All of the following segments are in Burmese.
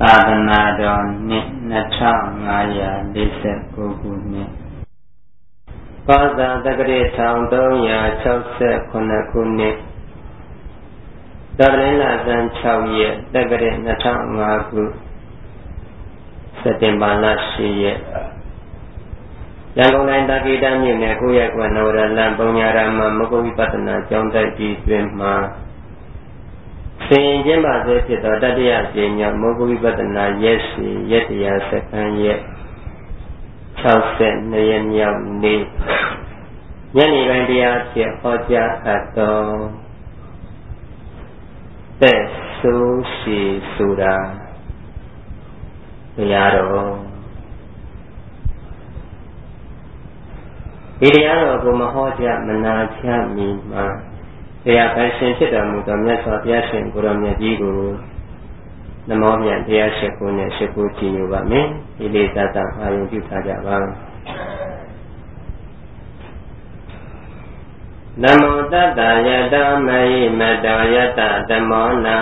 သာသနာတော်နှစ်2549ခုနှစ်ပါဇာတက္ကရာ1369ခုနှစ်တရလဇန်6ရက်တက္ကရာ2005ခုစက်တင်ဘာလ10ရက်ရန်ကုန်တိုင်းတာကိတမြို့နယ်ကိုရက်ကွယ်နဝရလန်ပုံညာရမမဂ္ဂဝိပဿနာကျောင်းတိုက်ကြီးတွင်မှာဆင်ကျင်းပါစေဖြစ်သောတတိယအကြိမ်မြောက်မဂ္ဂဝိပဿနာရက်စီရက်တရားစက္ကန့်ရက်62ရက်မြောက်နေ့ညနေပိုင်းတရားဖြစ်ဟောကြားအပ်သောသက်ဆိုးရှိဆိုတာတရားတော်ဒီတရားတော်ကိုမဟောကြားမနာချမီမှာတရားပိုင်ရှင်ဖြစ်တော်မူသောမြတ်စွာဘုရားရှင်ကိုရောမြတ်ကြီးကိုနမောမြတ်တရားရှိခိုးနဲ့ရှိခိုးကြည်ညိုပါမယ်ဒီလေးသတ္တအာယုပြုထားကြပါနမောတတ္တယတမေမတ္တယတဓမ္မောနာ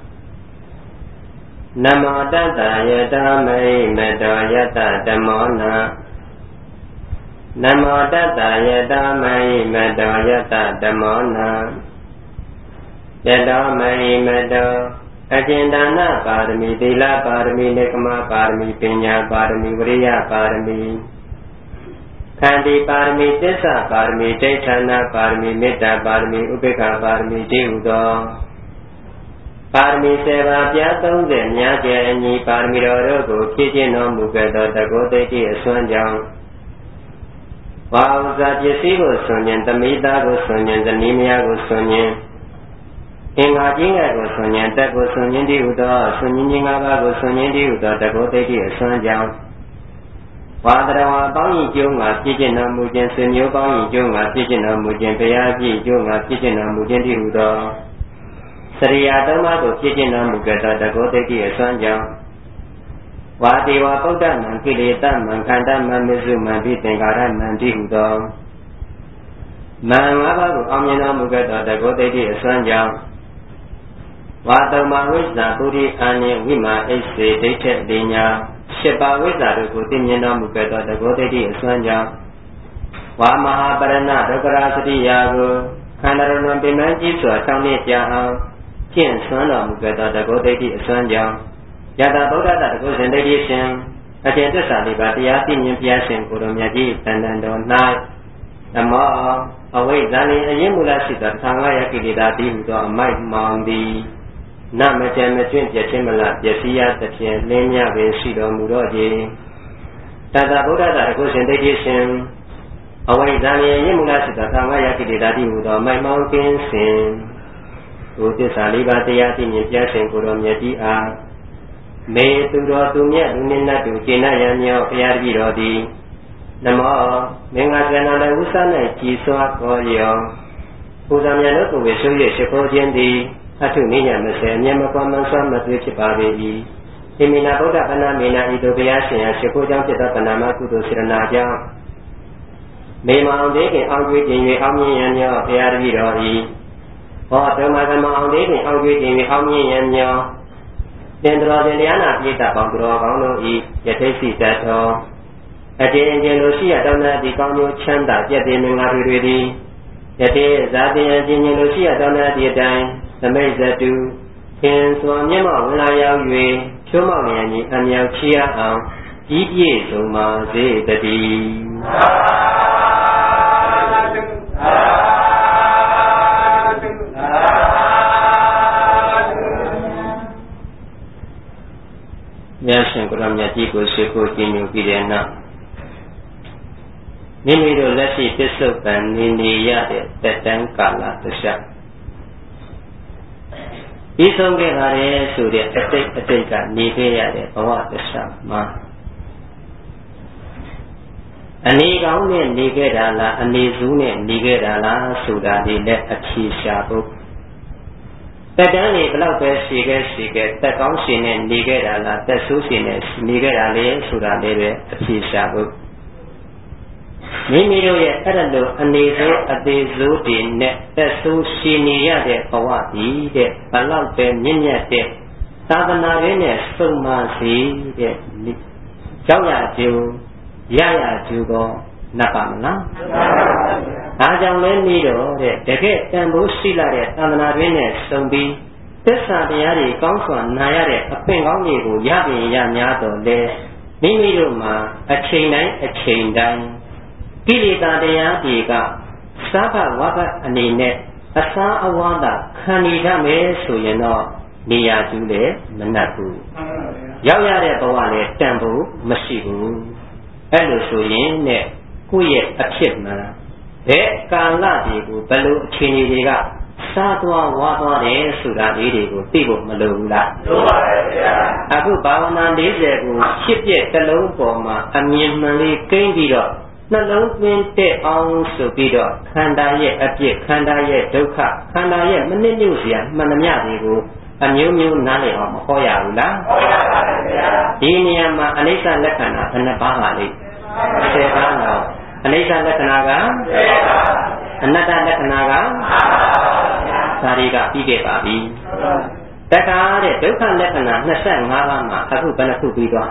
နမောတတ္တယတမေမတ္တယတဓမ္မောနာနမောတတ္တယတမေမတ္တယတဓမ္မောနာယတောမေမတောအကျဉ်ဒါနပါရမီသီလပါရမီနေကမပါရမီပညာပါရမီဝိရိယပါရမီခန္တီပါရမီသစ္စာပါရမီဒိဋ္ဌာနာပါရမီမေတ္တာပါရမီဥပေက္ခပါရမီတည်ဟူသောပါရမီ7ပါးပြား30များကျယ်အညီပါရမီတော်တို့ကိုဖြည့်ကျင့်တော်မူခဲ့သောတကောတိတ်တိအစွမ်းကြောင့်ဝါဥဇာပစ္စည်းကိုဆွန်ញင်သမိသားကိုဆွန်ញင်ဇနီးမယားကိုဆွန်ញင်အင်္ဂါကြီးငယ်ကိုဆွန်ញင်တက်ကိုဆွန်ញင်တည်ဟူသောဆွန်ញင်ခြင်း၅ပါးကိုဆွန်ញင်တည်ဟူသောတကောတိတ်တိအစွမ်းကြောင့်ဝါတရဝါပေါင်းဤကျိုးငါပြည့်ကျင့်တော်မူခြင်းဆွေမျိုးပေါင်းဤကျိုးငါပြည့်ကျင့်တော်မူခြင်းတရားပြည့်ကျိုးငါပြည့်ကျင့်တော်မူခြင်းတည်ဟူသောစရိယာသုံးပါးကိုပြည့်ကျင့်တော်မူခဲ့သောတကောတိတ်တိအစွမ်းကြောင့်ဝါတိဝါပုဒ္ဒမံကိလေသာမံခန္ဓာမံမစ္စုမံပိသင်္ခါရမံတည်ဟူသောမံ၅ပါးကိုအောင်မြင်တော်မူခဲ့သောတကောတိတ်တိအစွမ်းကြောင့်ဝါတုံမဝိဇ္ဇာပုရိအာနိဝိမာအိစေဒိဋ္ဌိတိညာ7ပါးဝိဇ္ဇာတို့ကိုသိမြင်တော်မူခဲ့သောတကောတိတ်တိအစွမ်းကြောင့်ဝါမဟာပရဏဒုက္ခရာစတိယာကိုခန္ဓာတော်ပင်ပန်းကြီးစွာဆောင်းနေကြအောင်ကျင့်ဆွမ်းတော်မူခဲ့သောတကောတိတ်တိအစွမ်းကြောင့်ယတဗုဒ္ဓတတကုရှင်ဒိဋ္ဌိရှင်အကျင့်သစ္စာလေးပါးတရားသိမြင်ဘုရားရှင်ကိုယ်တော်မြတ်ကြီးတန်တန်တော်၌နမောအဝိဇ္ဇာနှင့်အရင်မူလရှိသော1500ကိလေသာတည်ဟူသောအမိုက်မောင်သည်နမကြံမကျွင့်ပြည့်ချင်းမလားပျက်စီးရသဖြင့်လင်းမြပင်ရှိတော်မူတော့ခြင်းတတဗုဒ္ဓတတကုရှင်ဒိဋ္ဌိရှင်အဝိဇ္ဇာနှင့်အရင်မူလရှိသော1500ကိလေသာတည်ဟူသောအမိုက်မောင်ကင်းစဉ်ဘုသစ္စာလေးပါးတရားသိမြင်ဘုရားရှင်ကိုယ်တော်မြတ်ကြီးအားမေသူတော်သူမြတ်လူနှင့်နတ်တို့ကျင့်ရန်မြောက်ဘုရားတပည့်တော်သည်နမောမင်္ဂလာကျမ်းတော်ဥစ္စာ၌ကြည်စွာခေါ်ရောပူဇော်မြတ်တို့ကိုဝေရှု၍ရှိခိုးခြင်းသည်အထုနိညာမစေအမြဲမကွာမဆွမ်းမသွေးဖြစ်ပါပေ၏ဣမိနာဗုဒ္ဓဗန္နာမေနာဤသို့ဘုရားရှင်အားရှိခိုးကြောင်းဖြစ်သောဗန္နာမကုသိုလ်စေရနာကြောင့်မေမောင်သေးခင်အောင်ကျွေးခြင်း၍အောင်မြင်ရန်မြောက်ဘုရားတပည့်တော်၏ဟောဓမ္မကမအောင်သေးခင်အောင်ကျွေးခြင်း၍အောင်မြင်ရန်မြောက်သင်္တော်ရှင်တရားနာပိဋကပေါင်းတော်ကောင်းတို့ဤယထိတ်စီတတ်သောအကျဉ်းအကျဉ်းလို့ရှိရတောင်းတဲ့ဒီကောင်းကျိုးချမ်းသာပြည့်စုံမင်္ဂလာတွေသည်ယတိဇာတိအကျဉ်းချင်းလို့ရှိရတောင်းတဲ့ဒီအတိုင်းသမိတ်ဇတုခင်စွာမျက်မှောက်ဝင်လာရောက်၍ဖြိုးမောက်ဉာဏ်ကြီးအမြောက်ချီရအောင်ကြီးပြည့်စုံပါစေတည်းမြတ်ရှင်ကိုယ်တော်မြတ်ကြီးကိုရှိခိုးကြည်ညိုပြီးတဲ့နောက်မိမိတို့လက်ရှိပစ္စုပန်နေရတဲ့တက်တန်းကာလတစ်လျှောက်ပြီးဆုံးခဲ့ပါလေဆိုတဲ့အတိတ်ကနေခဲ့ရတဲ့ဘဝတစ်လျှောက်မှာအနေကောင်းနဲ့နေခဲ့တာလားအနေစူးနဲ့နေခဲ့တာလားဆိုတာဒီလက်အဖြေရှာဖို့တက်တန်းလေးဘလောက်ပဲရှိခဲ့တက်ကောင်းရှင်နဲ့နေခဲ့တာလားတက်ဆိုးရှင်နဲ့နေခဲ့တာလေဆိုတာလေးပဲအဖြေရှာဖို့မိမိတို့ရဲ့အဲ့ဒါလိုအနေဆိုးအသေးဆိုးတွေနဲ့တက်ဆိုးရှင်နေရတဲ့ဘဝကြီးတဲ့ဘလောက်ပဲမြင့်မြတ်တဲ့သာသနာရေးနဲ့စုံမစီတဲ့ရောက်ရကျိုးရရကျိုးကောနတ်ပါမလားဒါကြောင့်လည်းနေတော့တဲ့တကယ်တန်ဖိုးရှိလာတဲ့သာသနာရေးနဲ့စုံပြီးသစ္စာတရားတွေကောင်းစွာနာရတဲ့အပင်ကောင်းတွေကိုရပြင်ရများတော့လေမိမိတို့မှာအချိန်တိုင်းကိလေသာတရားတွေကသာဘဝဘအနေနဲ့အစားအဝါဒခံနေရမယ်ဆိုရင်တော့နေရာကျူးလည်းမနှက်ဘူးရောက်ရတဲ့ဘဝလည်းတန်ဖို့မရှိဘူးအဲ့လိုဆိုရင်နဲ့ကိုယ့်ရဲ့အဖြစ်မှန်ဘယ်ကာလတွေကိုဘယ်လိုအခြေအနေတွေကစားသွားဝါသွားတယ်ဆိုတာလေးတွေကိုသိဖို့မလိုဘူးလားလိုပါတယ်ဗျာအခုဘာဝနာ40ကိုဖြစ်ပြက်တစ်လုံးပေါ်မှာအမြင်မှန်လေးကိန်းပြီးတော့နှလုံးသွင်းတဲ့အောင်ဆိုပြီးတော့ခန္ဓာရဲ့အပြစ်ခန္ဓာရဲ့ဒုက္ခခန္ဓာရဲ့မနစ်မြို့စရာမှန်သမျှတွေကိုအမျိုးမျိုးနားလည်အောင်မဟောရဘူးလားဟောရပါတယ်ဗျာဒီနေရာမှာအနိစ္စလက္ခဏာဘယ်နှပါးပါလိမ့်10ပါးတော့အနိစ္စလက္ခဏာက10ပါးအနတ္တလက္ခဏာက5ပါးဒါတွေကပြီးခဲ့ပါပြီတခါတဲ့ဒုက္ခလက္ခဏာ25ပါးမှာအခုဘယ်နှခုပြီးသွား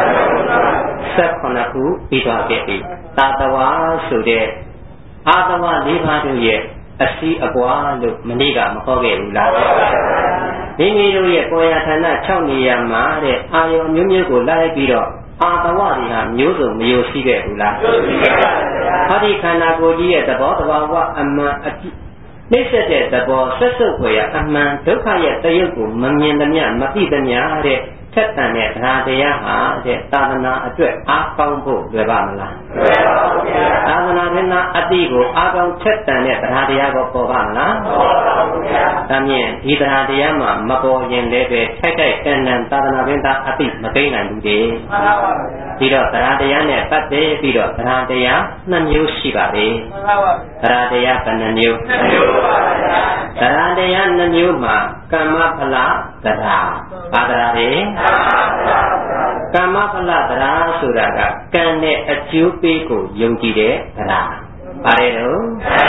18ခုပြီးသွားခဲ့ပြီသာတဝါဆိုတဲ့အာတဝါ၄ပါးတို့ရဲ့အစီအပွားလို့မနေ့ကမဟောခဲ့ဘူးလားမိမိတို့ရဲ့ကိုယ်ရဌာန6နေရာမှာတဲ့အာယုံမျိုးမျိုးကိုလိုက်ပြီးတော့အာတဝတွေဟာမျိုးစုံမယိုရှိခဲ့ဘူးလားရှိခဲ့ပါဗျာဟောဒီခန္ဓာကိုယ်ကြီးရဲ့သဘောတဘာဝအမှန်အပြည့်နှိမ့်ဆက်တဲ့သဘောဆက်စုပ်ဖွယ်ရာအမှန်ဒုက္ခရဲ့တရုပ်ကိုမမြင်သမျှမသိသမျှတဲ့ထက်တန်တဲ့တရားဟာတဲ့သာသနာအတွက်အားကောင်းဖို့လွယ်ပါမလားလွယ်ပါဘူးဗျာသာသနာ့ရင်အတိကိုအားကောင်းထက်တန်တဲ့တရားကိုပေါ်ပါမလားပေါ်ပါဘူးဗျာဒါမြင်ဒီတရားမှာမပေါ်ရင်လည်းပဲထိုက်တန်သာသနာ့ရင်အတိမသိနိုင်ဘူးတဲ့မှန်ပါပါဗျာဒီတော့တရားနဲ့ပတ်သက်ပြီးတော့တရား2မျိုးရှိပါတယ်မှန်ပါပါဗျာတရားဘယ်နှမျိုး2မျိုးပါဗျာတရား2မျိုးမှာကမ္မဖလားတရားဘာတရားလဲကမ္မဖလားတရားဆိုတာကကံနဲ့အကျိုးပေးကိုယုံကြည်တဲ့တရားပါတယ်နော်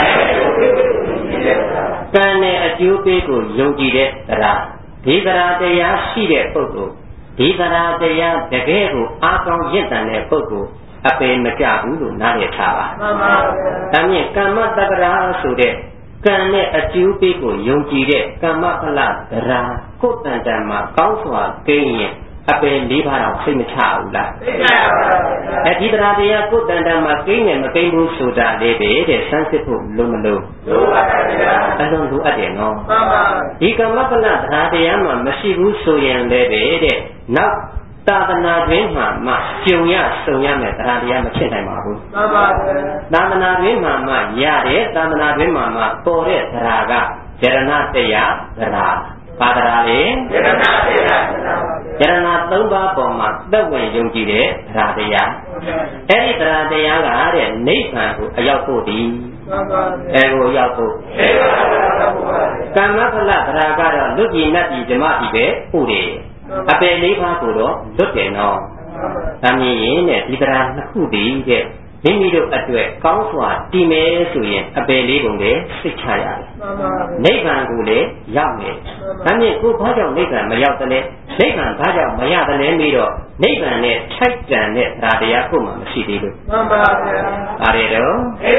ကံနဲ့အကျိုးပေးကိုယုံကြည်တဲ့တရားဒီတရားရှိတဲ့ပုဂ္ဂိုလ်ဒီတရားတကယ်ကိုအားကောင်းရင့်တန်တဲ့ပုဂ္ဂိုလ်အပေမကြဘူးလို့နားလည်ထားပါမှန်ပါဗျာဒါမြင်ကမ္မတက္ကရာဆိုတဲ့ကံနဲ့အကျိုးပေးကိုယုံကြည်တဲ့ကမ္မဖလားတရားကိုယ်တန်တန်မှာကောင်းစွာကိန်းရင်အပင်၄ပါးတော့စိတ်မချဘူးလားသိကြပါဘူးအဲဒီတရားကိုယ်တန်တန်မှာကိန်းရင်မကိန်းဘူးဆိုတာလေးပဲတဲ့စမ်းစစ်ဖို့လုံးမလုံးလိုပါဗျာအလုံးလိုအပ်တယ်နော်မှန်ပါဒီကမ္မဖလားတရားမှာမရှိဘူးဆိုရင်လည်းပဲတဲ့နောက်သာသနာ့တွင်မှကျုံရဆုံရမယ်တရားမဖြစ်နိုင်ပါဘူးမှန်ပါဗျာသာသနာ့တွင်မှရတဲ့သာသနာ့တွင်မှပေါ်တဲ့တရားကယရဏတရားဘာတရားလဲယရဏတရားယရဏ3ပါးပေါ်မှာသက်ဝင်ယုံကြည်တဲ့တရားအဲ့ဒီတရားကတဲ့နိဗ္ဗာန်ကိုအရောက်ဖို့ဒီမှန်ပါဗျာအဲကိုရောက်ဖို့ကမ္မဖလတရားကတော့လွတ်ပြည်နတ်ပြည်ဓမ္မပြည်ပဲပို့တယ်အပေ၄ပါးကိုတော့လွတ်တယ်နော်ဒါမြင်ရင်တဲ့ဒီတရား2ခုတည်းတဲ့မိမိတို့အတွက်ကောင်းစွာတည်မယ်ဆိုရင်အပေလေးပုံလည်းစိတ်ချရတယ်နိဗ္ဗာန်ကိုလည်းရောက်မယ်ဒါမြင်ကိုဘာကြောင့်နိဗ္ဗာန်မရောက်တယ်လဲနိဗ္ဗာန်ဘာကြောင့်မရတယ်လဲပြီးတော့နိဗ္ဗာန်နဲ့ထိုက်တန်တဲ့တရားကိုမှမရှိသေးလို့မှန်ပါဗျာဒါတွေတော့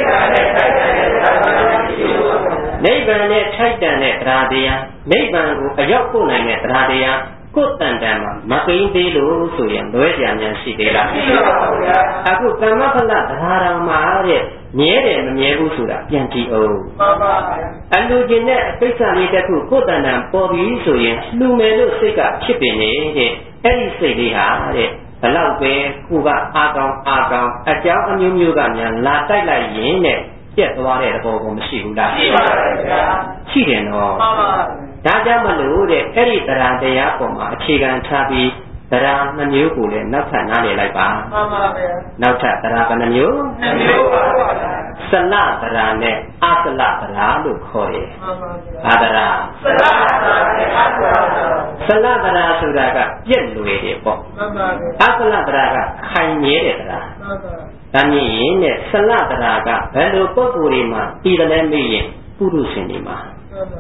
နိဗ္ဗာန်နဲ့ထိုက်တန်တဲ့တရားနိဗ္ဗာန်ကိုအရောက်ပို့နိုင်တဲ့တရားကိုယ်တန်တန်မှာမကိန်းသေးလို့ဆိုရင်လွဲကြများရှိသေးလားရှိပါဘူးဗျာအခုကမ္မဖလတရားတော်မှာတဲ့မြဲတယ်မမြဲဘူးဆိုတာပြန်ကြည့်အောင်မှန်ပါဗျာအလူကျင်တဲ့အပိစ္ဆာလေးတစ်ခုကိုယ်တန်တန်ပေါ်ပြီးဆိုရင်လူမယ်လို့စိတ်ကဖြစ်ပင်နေတဲ့အဲ့ဒီစိတ်လေးဟာတဲ့ဘလောက်ပဲကိုကအားကောင်းအကြောင်းအမျိုးမျိုးကများလာတိုက်လိုက်ရင်တဲ့ပြက်သွားတဲ့သဘောကိုမရှိဘူးလားရှိပါရဲ့ဗျာရှိတယ်နော်မှန်ပါဒါကြောင့်မလို့တဲ့အဲ့ဒီတရားပေါ်မှာအခြေခံထားပြီးတရား2မျိုးကိုလည်းနောက်ထပ်နားလည်လိုက်ပါမှန်ပါဗျာနောက်ထပ်တရားဘယ်နှမျိုး2မျိုးပါဗျာစလတရားနဲ့အစလတရားလို့ခေါ်တယ်မှန်ပါဗျာဘာတရားစလတရားနဲ့အစလတရားစလတရားဆိုတာကပြက်လွယ်တယ်ပေါ့မှန်ပါဗျာအစလတရားကခိုင်မြဲတဲ့တရားမှန်ပါဒါမြင်ရင်တဲ့စလတရားကဘယ်လိုပုဂ္ဂိုလ်တွေမှာပြည်တယ်လဲမေးရင်ပုရုရှင်တွေမှာ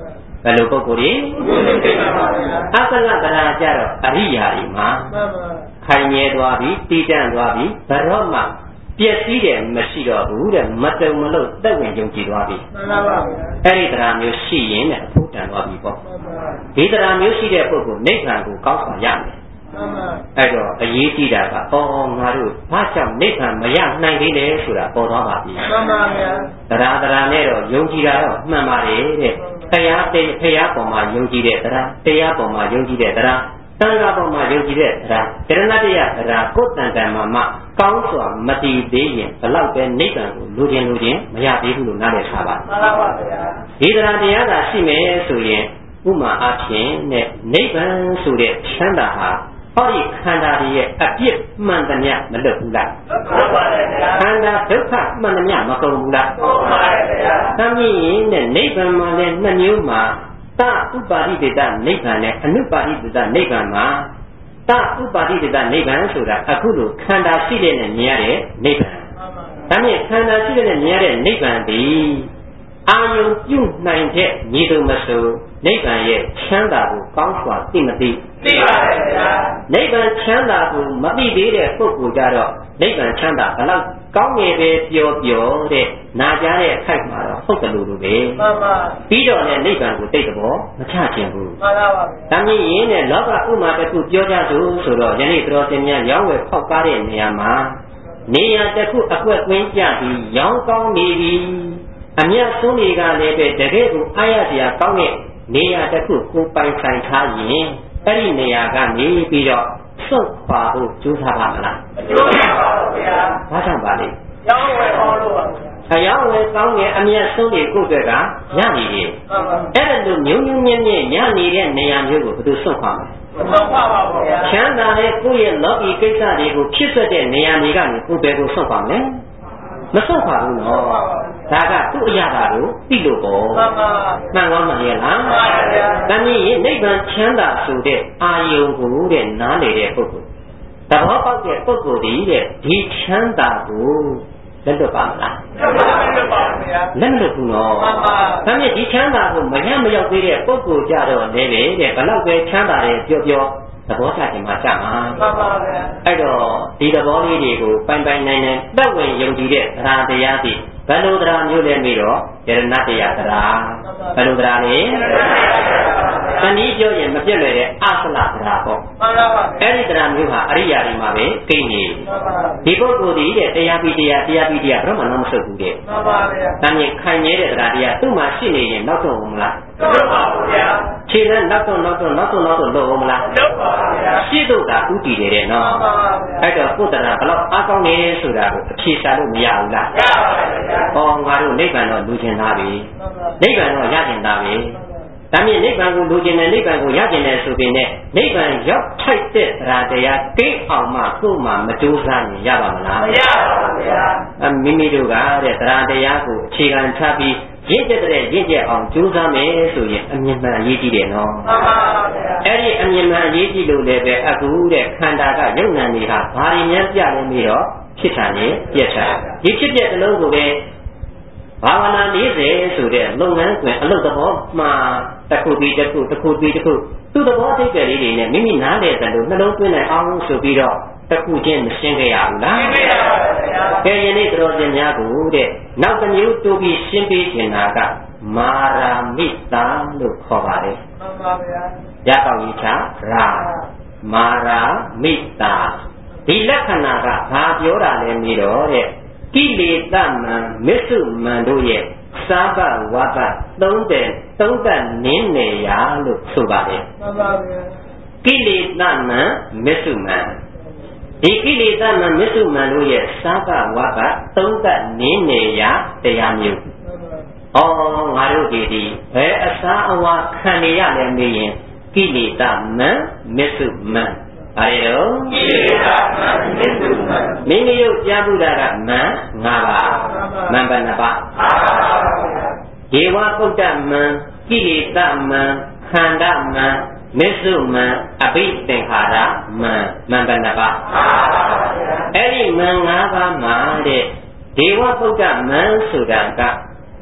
ဘယ်လိုပုဂ္ဂိုလ်တွေအကလတရာကြတော့အရိယာတွေမှာခိုင်မြဲသွားပြီတည်တံ့သွားပြီဘရောမှပျက်စီးတယ်မရှိတော့ဘူးတဲ့မတုံမလို့တက်ဝင်ယုံကြည်သွားပြီမှန်ပါပါအဲ့ဒီတရားမျိုးရှိရင်တဲ့အဖို့တန်သွားပြီပေါ့ဒီတရားမျိုးရှိတဲ့ပုဂ္ဂိုလ်နိဗ္ဗာန်ကိုကောင်းစွာရမယ်အဲ့တော့အရေးကြီးတာကငါတို့ဘာကြောင့်နိဗ္ဗာန်မရနိုင်သေးလဲဆိုတာပေါ်သွားပါပြီမှန်ပါဗျာတရားနဲ့တော့ယုံကြည်တာတော့မှန်ပါတယ်တဲ့တရားပေါ်မှာယုံကြည်တဲ့တရားပေါ်မှာယုံကြည်တဲ့တရားသံဃာပေါ်မှာယုံကြည်တဲ့တရားတရဏတရားတရားကိုယ်တန်တန်မှကောင်းစွာမတည်သေးရင်ဘလောက်ပဲနိဗ္ဗာန်ကိုလူချင်းမရသေးဘူးလို့နားလည်ထားပါမှန်ပါပါဗျာဒီတရားသာရှိမယ်ဆိုရင်ဥမာအားဖြင့်နဲ့နိဗ္ဗာန်ဆိုတဲ့ချမ်းသာဟာဟောဒီခန္ဓာရဲ့အပြစ်မှန်သမျှမလွတ်ဘူးလားဟုတ်ပါတယ်ဗျာခန္ဓာဒုက္ခမှန်သမျှမကုန်ဘူးလားဟုတ်ပါတယ်ဗျာသမီးရင်နဲ့နိဗ္ဗာန်မှာလည်းနှစ်မျိုးမှာတဥပါရိတေတနိဗ္ဗာန်နဲ့အနုပါရိတေတနိဗ္ဗာန်မှာတဥပါရိတေတနိဗ္ဗာန်ဆိုတာအခုလိုခန္ဓာရှိတဲ့နဲ့မြင်ရတဲ့နိဗ္ဗာန်ဒါမြင်ခန္ဓာရှိတဲ့နဲ့မြင်ရတဲ့နိဗ္ဗာန်ဒီအာယုံပြုနိုင်တဲ့ညီတော်မဆိုနိဗ္ဗာန်ရဲ့ချမ်းသာကိုကောင်းစွာသိမသိပါတယ်ဗျာနိဗ္ဗာန်ချမ်းသာကိုမသိသေးတဲ့ပုဂ္ဂိုလ်ကြတော့နိဗ္ဗာန်ချမ်းသာဘလောက်ကောင်းငယ်ပဲပြောတဲ့နာကြားတဲ့အခိုက်မှာတော့ဟုတ်တယ်လို့ပဲမှန်ပါပြီးတော့လည်းနိဗ္ဗာန်ကိုသိတဲ့ဘောမချခြင်းဘူးမှန်ပါပါဒါမြင်ရင်လည်းလောကဥမာတစ်ခုပြောကြစို့ဆိုတော့ယနေ့တော်တင်များရောင်းဝယ်ဖောက်ကားတဲ့နေရာမှာနေရာတစ်ခုအကွက်ကွင်းကြပြီးရောင်းကောင်းနေပြီအမြတ်ဆုံးတွေကလည်းပဲတကယ်ကိုအားရစရာကောင်းတဲ့နေရာတစ်ခုကိုပိုင်ဆိုင်ထားရင်အဲ့ဒီနေရာကနေပြီးတော့စွန့်ခွာဖို့ကြိုးစားပါမလားမကြိုးစားပါဘူးဗျာဘာကြောင့်ပါလဲရောင်းဝယ်အောင်လို့ပါအယောင်းဝယ်ကောင်းတဲ့အမြတ်ဆုံးတွေကိုယ့်ဘက်ကရနေတယ်အဲ့ဒါလိုမျိုးမြင့်ရနေတဲ့နေရာမျိုးကိုဘယ်သူစွန့်ခွာမလဲမစွန့်ခွာပါဘူးဗျာချမ်းသာတဲ့ကိုယ့်ရဲ့လောကီကိစ္စတွေကိုဖြစ်သက်တဲ့နေရာတွေကနေကိုယ်ပဲကိုစွန့်ခွာမလဲမစွန့်ခွာဘူးနော်ဒါကသူ့အရာကိုသိလို့ပေါ့မှန်ကောင်းမှန်ရဲ့လားမှန်ပါဗျာဒါမြင်ရင်နိဗ္ဗာန်ချမ်းသာဆိုတဲ့အာယုံကိုတဲ့နားလေတဲ့ပုဂ္ဂိုလ်သဘောပေါက်တဲ့ပုဂ္ဂိုလ်ဒီတဲ့ဒီချမ်းသာကိုလက်လွတ်ပါမလားလက်လွတ်ပါဗျာလက်လွတ်ဘူးနော်မှန်ပါဒါမြင်ဒီချမ်းသာကိုမရောက်သေးတဲ့ပုဂ္ဂိုလ်ကြတော့လည်းပဲတဲ့ဘလောက်ပဲချမ်းသာတယ်ပြောသဘောချခြင်းမှာကြမှာမှန်ပါဗျာအဲ့တော့ဒီသဘောလေးတွေကိုပိုင်နိုင်တက်ဝင်ယုံကြည်တဲ့တရားတွေဘယ်လိုတရားမျိုးလဲပြီးတော့ယရဏတရားတရားဘယ်လိုတရားလဲတနည်းပြောရင်မပြည့်လွယ်တဲ့အသလတရားပေါ့မှန်ပါပါအဲ့ဒီတရားမျိုးဟာအရိယာတွေမှာပဲကိန်းနေဒီပုဂ္ဂိုလ်ဒီတဲ့တရားပြီးတရားဘယ်မှမဆုတ်ဘူးတဲ့မှန်ပါဗျာတန်ရင်ခိုင်နေတဲ့တရားသူ့မှာရှိနေရင်နောက်တော့မလားဟုတ်ပါဘူးဗျာခြေနဲ့နောက်တော့လို့မလားဟုတ်ပါဘူးဗျာရှိတော့တာဥတည်တယ်နော်မှန်ပါဗျာအဲ့တော့ကိုယ်တရားဘယ်လောက်အားကောင်းနေဆိုတာကိုအဖြေရှာလို့မရဘူးလားရပါတယ်ဗျာငါတို့နိဗ္ဗာန်တော့လူကျင်သားပြီနိဗ္ဗာန်တော့ရကျင်သားပြီဒါမြင်နိဗ္ဗာန်ကိုလူကျင်တယ်နိဗ္ဗာန်ကိုရကျင်တယ်ဆိုပြီးနဲ့နိဗ္ဗာန်ရောက်ထိုက်တဲ့တရားကိန်းအောင်မှကိုယ်မှမကြိုးစားရင်ရပါမလားမရပါဘူးဗျာမိမိတို့ကတဲ့တရားကိုအခြေခံချပြီးရင့်ကျက်အောင်ကြိုးစားမယ်ဆိုရင်အမြင်မှန်အရေးကြီးတယ်နော်မှန်ပါဗျာအဲ့ဒီအမြင်မှန်အရေးကြီးလို့လည်းပဲအခုတဲ့ခန္ဓာကယုံနာနေဟာဘာတွေများပြလဲပြီးတော့ဖြစ်တာနဲ့ပြက်တာဒီဖြစ်ပြတဲ့လုံးကိုပဲဘာဝနာ40ဆိုတဲ့လုပ်ငန်းတွင်အလုပ်သဘောမှာတစ်ခုပြီးတစ်ခုသူ့သဘောအဓိပ္ပာယ်လေးတွေနဲ့မိမိနားလည်တယ်လို့နှလုံးသွင်းနိုင်အောင်ဆိုပြီးတော့တစ်ခုချင်းမရှင်းခဲ့ရဘူးလားရှင်းခဲ့ရပါဘူးဗျာကဲယနေ့တော်ရှင်များကိုတဲ့နောက်တစ်မျိုးတိုးပြီးရှင်းပေးခြင်းတာကမာရာမိတာလို့ခေါ်ပါတယ်မှန်ပါဗျာရကောက်ရေးချရာမာရာမိတာဒီလက္ခဏာကဘာပြောတာလဲပြီးတော့တဲ့ကိလေသာမံမစ္စုမံတို့ရဲ့စာဘဝါဒသုံးနင်းနေရလို့ဆိုပါတယ်မှန်ပါဗျာကိလေသာမံမစ္စုမံဒီကိလေသာမံမစ္စုမံတို့ရဲ့စာဘဝါဒသုံးနင်းနေရတရားမျိုးငါတို့ဒီဘယ်အစာအဝါခံနေရလဲမေးရင်ကိလေသာမံမစ္စုမံအဲ့တော့ကိလေသာမံမစ္စုမံမိမိတို့ကြားဘူးတာကမံ5ပါးမံဘယ်နှပါး5ပါးဒေဝပုဒ္ဒမံကိလေသာမံခန္ဓာမံမစ္စုမံအဘိသင်္ခါရမံဘယ်နှပါး5ပါးအဲ့ဒီမံ5ပါးမှာတဲ့ဒေဝပုဒ္ဒမံဆိုတာက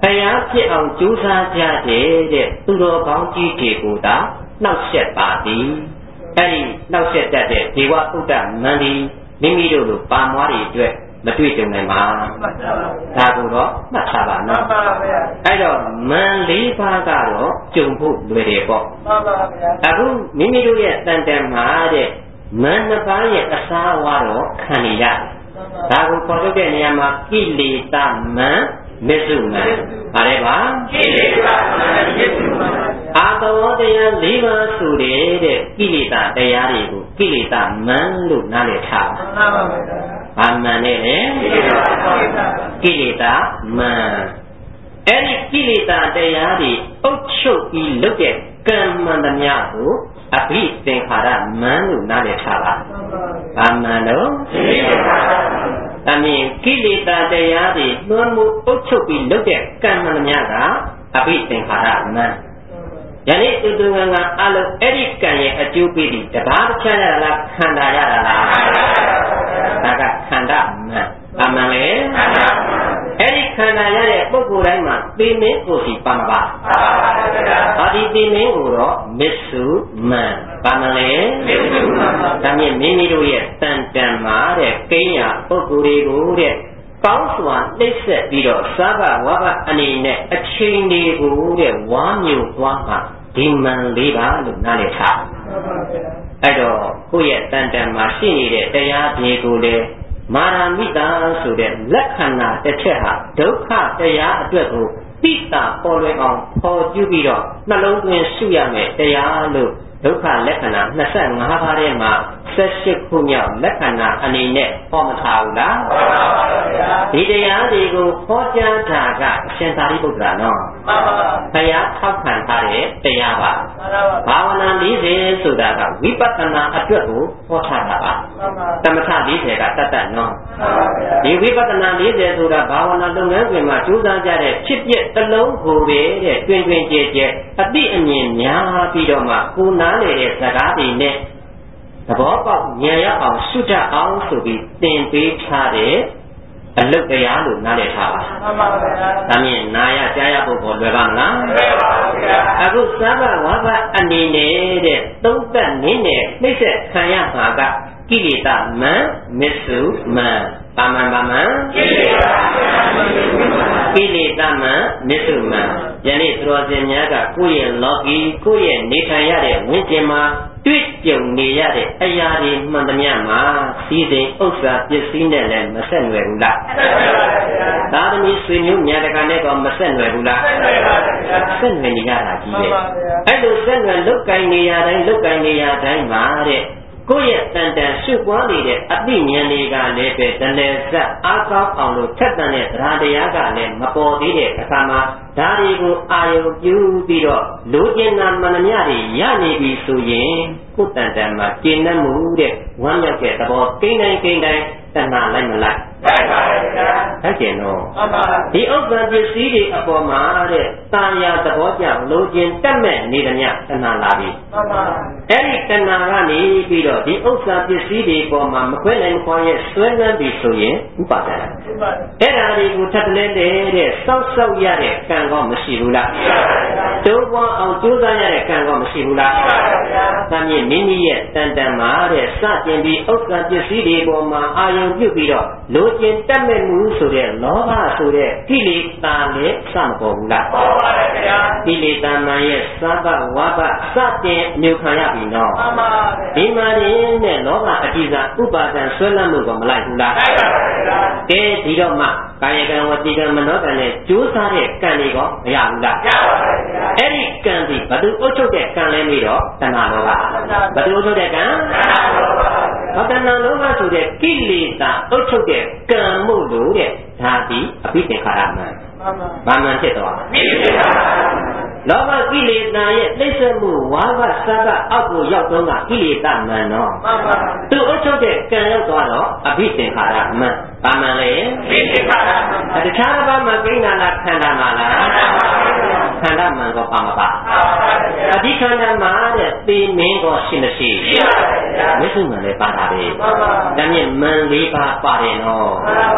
တရားဖြစ်အောင်ကြိုးစားကြတဲ့သူတော်ကောင်းကြီးတွေကိုသာနှောက်ယှက်ပါသည်အဲဒီနှောက်ယှက်တတ်တဲ့ဒေဝဥဒ္ဒမန္တိမိမိတို့လိုပါမွားတွေအတွက်မတွေ့ကြုံနိုင်ပါဒါကိုတော့မှတ်ထားပါနော်အဲ့တော့မန်၄ပါးကတော့ကြုံဖို့လွယ်တယ်ပေါ့အခုမိမိတို့ရဲ့တန်တန်မှာတဲ့မန်နှစ်ပါးရဲ့အစားအဝါတော့ခံနေရတယ်ဒါကိုပေါ်ထုတ်တဲ့နေရာမှာကိလေသာမန်မစ္စုမန်ပါတယ်ပါကိလေသာမန်မစ္စုမန်အာသဝတရား၄ပါးဆိုတဲ့ကိလေသာတရားတွေကိုကိလေသာမန်လို့နားလည်ထားပါဘာမှန်နဲ့လေကိလေသာမန်အဲ့ဒီကိလေသာတရားတွေအုပ်ချုပ်ပြီးလုပ်တဲ့ကံမှန်သမျှကိုအဘိသင်္ခါရမန်လို့နားလည်ထားပါဘာမှန်တော့တမင်ကိလေသာတရားတွေလွှမ်းမိုးအုပ်ချုပ်ပြီးလုပ်တဲ့ကံမှန်သမျှကအဘိသင်္ခါရမန်ယနေ့တူတူငါအလုံးအဲ့ဒီကံရဲ့အကျိုးပေးပြီးတပါးတစ်ချမ်းရတာလားခန္ဓာရတာလားဒါကခန္ဓာမန်အမှန်လေအဲ့ဒီခန္ဓာရတဲ့ပုဂ္ဂိုလ်တိုင်းမှာသိမင်းကိုစီပါမပါပါဒီသိမင်းကိုတော့မစ္စုမန်ပါမလဲမစ္စုမန်ဒါမြင့်မိမိတို့ရဲ့တန်တန်မှာတဲ့ကိန်းညာပုဂ္ဂိုလ်တွေကိုတဲ့ကောင်းစွာနှိမ့်ဆက်ပြီးတော့စားဘဝဘအနေနဲ့အချိန်တွေကိုတဲ့ဝါမျိုးသွားမှာဒီမန်လေးပါလို့နားလည်ထားအဲ့တော့ကိုယ့်ရဲ့တန်တန်မှာရှိနေတဲ့တရားတွေကိုလေမာရမိတာဆိုတဲ့လက္ခဏာတစ်ချက်ဟာဒုက္ခတရားအတွက်ကိုသိတာပေါ်လွင်အောင်ပေါ်ကျူးပြီးတော့နှလုံးသွင်းရှုရမယ်တရားလို့ဒုက္ခလက္ခဏာ25ပါးထဲမှာ18ခုမြောက်လက္ခဏာအနေနဲ့ဟောမထားဘူးလားမှန်ပါပါဗျာဒီတရားတွေကိုဟောကြားတာကအရှင်သာရိပုတ္တရာနော်မှန်ပါပါဘုရားထောက်ခံထားတဲ့တရားပါမှန်ပါပါဘာဝနာ40ဆိုတာကဝိပဿနာအတွက်ကိုဟောထားတာပါမှန်ပါသမထ40ကတတ်တတ်နော်မှန်ပါဗျာဒီဝိပဿနာ40ဆိုတာဘာဝနာလုပ်ငန်းရှင်မှာကြိုးစားကြတဲ့ဖြစ်ပျက်တစ်လုံးကိုပဲတဲ့တွင်တွင်ကျဲကျဲအတိအမြင်များပြီးတော့မှကိုနားလေတဲ့စကားတွေနဲ့သဘောပေါက်ဉာဏ်ရအောင်ရှုတတ်အောင်ဆိုပြီးသင်ပေးထားတဲ့အလုပ်တရားလို့နားလည်ထားပါမှန်ပါဗျာဒါမြင်နာရကြားရဖို့ပေါ်လွယ်ပါမလားလွယ်ပါဗျာအခုသဗ္ဗဝါဘအနေနဲ့တဲ့သုံးသက်နည်းနဲ့နှိမ့်ဆက်ခံရမှာကကိလေသာမန်မစ္စုမန်ပါမန်ကိလေသာမန်ကိလေသာမန်မစ္စုမန်ယနေ့သူတော်စင်များကကိုယ့်ရဲ့လောကီကိုယ့်ရဲ့နေထိုင်ရတဲ့ဝိကျင်မှာတွေ့ကြုံနေရတဲ့အရာတွေမှန်သမျှမှာစီစဉ်ဥစ္စာပစ္စည်းနဲ့လည်းမဆက်နွယ်ဘူးလားသာသမီဆွေမျိုးများတကာနဲ့တော့မဆက်နွယ်ဘူးလားဆက်နွယ်နေရတာကြီးပဲအဲ့လိုဆက်နွယ်လုတ်ကင်နေရတိုင်းမှာတဲ့ကိုယ့်ရဲ့တန်တန်ရှုပွားနေတဲ့အသိဉာဏ်တွေကလည်းပဲတလဲဆက်အားကောင်းအောင်လို့ထက်တန်တဲ့သရတရားကလည်းမပေါ်သေးတဲ့အခါမှာဒါတွေကိုအာယုပြုပြီးတော့လိုချင်တာမှန်သမျှတွေရနေပြီဆိုရင်ကိုယ်တန်တန်မှာကျင့်တတ်မှုတဲ့ဝမ်းမြောက်တဲ့သဘောကိန်းတိုင်းတဏှာလိုက်မလိုက်လိုက်ပါဗျာဟုတ်ကဲ့နော်မှန်ပါဒီဥစ္စာပစ္စည်းတွေအပေါ်မှာတဲ့တာယာသဘောကြောင့်လိုချင်တတ်မဲ့နေသမျှတဏှာလာပြီမှန်ပါအဲ့ဒီတဏှာကနေပြီးတော့ဒီဥစ္စာပစ္စည်းတွေပေါ်မှာမခွဲနိုင်ခွာရဲ့ဆွဲလန်းပြီဆိုရင်ဥပါဒနာအဲ့ဒါတွေကိုထပ်တလဲတဲ့စောက်စောက်ရတဲ့ကံကောမရှိဘူးလားရှိပါဗျာတိုးပွားအောင်ကြိုးစားရတဲ့ကံကောမရှိဘူးလားရှိပါဗျာဒါမြင့်မိမိရဲ့တန်တန်မှာတဲ့စတင်ပြီးဥစ္စာပစ္စည်းတွေပေါ်မှာအာယုံပြုပြီးတော့လိုချင်တတ်မဲ့မှုဆိုတဲ့လောဘဆိုတဲ့ကိလေသာလည်းစမပေါ်ဘူးလားပေါ်ပါရဲ့ဗျာကိလေသာမှရဲ့သဗ္ဗဝါဘစတင်အမြုခံရပြီနော်မှန်ပါဗျာဒီမှာရင်နဲ့လောဘအကြည့်စားဥပါဒံဆွဲလန်းမှုကမလိုက်ဘူးလားလိုက်ပါဗျာကဲဒီတော့မှကာယကံဝစီကံမနောကံနဲ့ကြိုးစားတဲ့ကံတွေကမရဘူးလားရပါဗျာအဲ့ဒီကံဒီဘသူအုပ်ချုပ်တဲ့ကံလဲပြီးတော့တဏှာလောဘဘသူအုပ်ချုပ်တဲ့ကံတဏှာလောဘဘာတဏှာလောဘဆိုတဲ့ကိလေသာအုပ်ချုပ်တဲ့ကံမို့လို့တဲ့ဒါဒီအဘိသင်္ခါရမန်ဘာမှန်ဖြစ်သွားပြီလောဘကိလေသာရဲ့နှိမ့်ဆက်မှုဝါဘစကအောက်ကိုရောက်တော့ကကိလေသာမန်တော့မှန်ပါသူအုပ်ချုပ်တဲ့ကံရောက်သွားတော့အဘိသင်္ခါရမန်ဘာမှန်လဲအဘိသင်္ခါရမန်တခြားတစ်ပါးမှာကိန်းနာလားခန္ဓာမှာလားခန္ဓာမှန်တော့ပါမပါအဓိခန္ဓာမှာတဲ့သိမင်းတော့ရှိမရှိရှိပါဗျာမစ္စုမှန်လည်းပါတာပဲမှန်ပါဒါမြင့်မန်၄ပါးပါတယ်နော်မှန်ပါဗျာ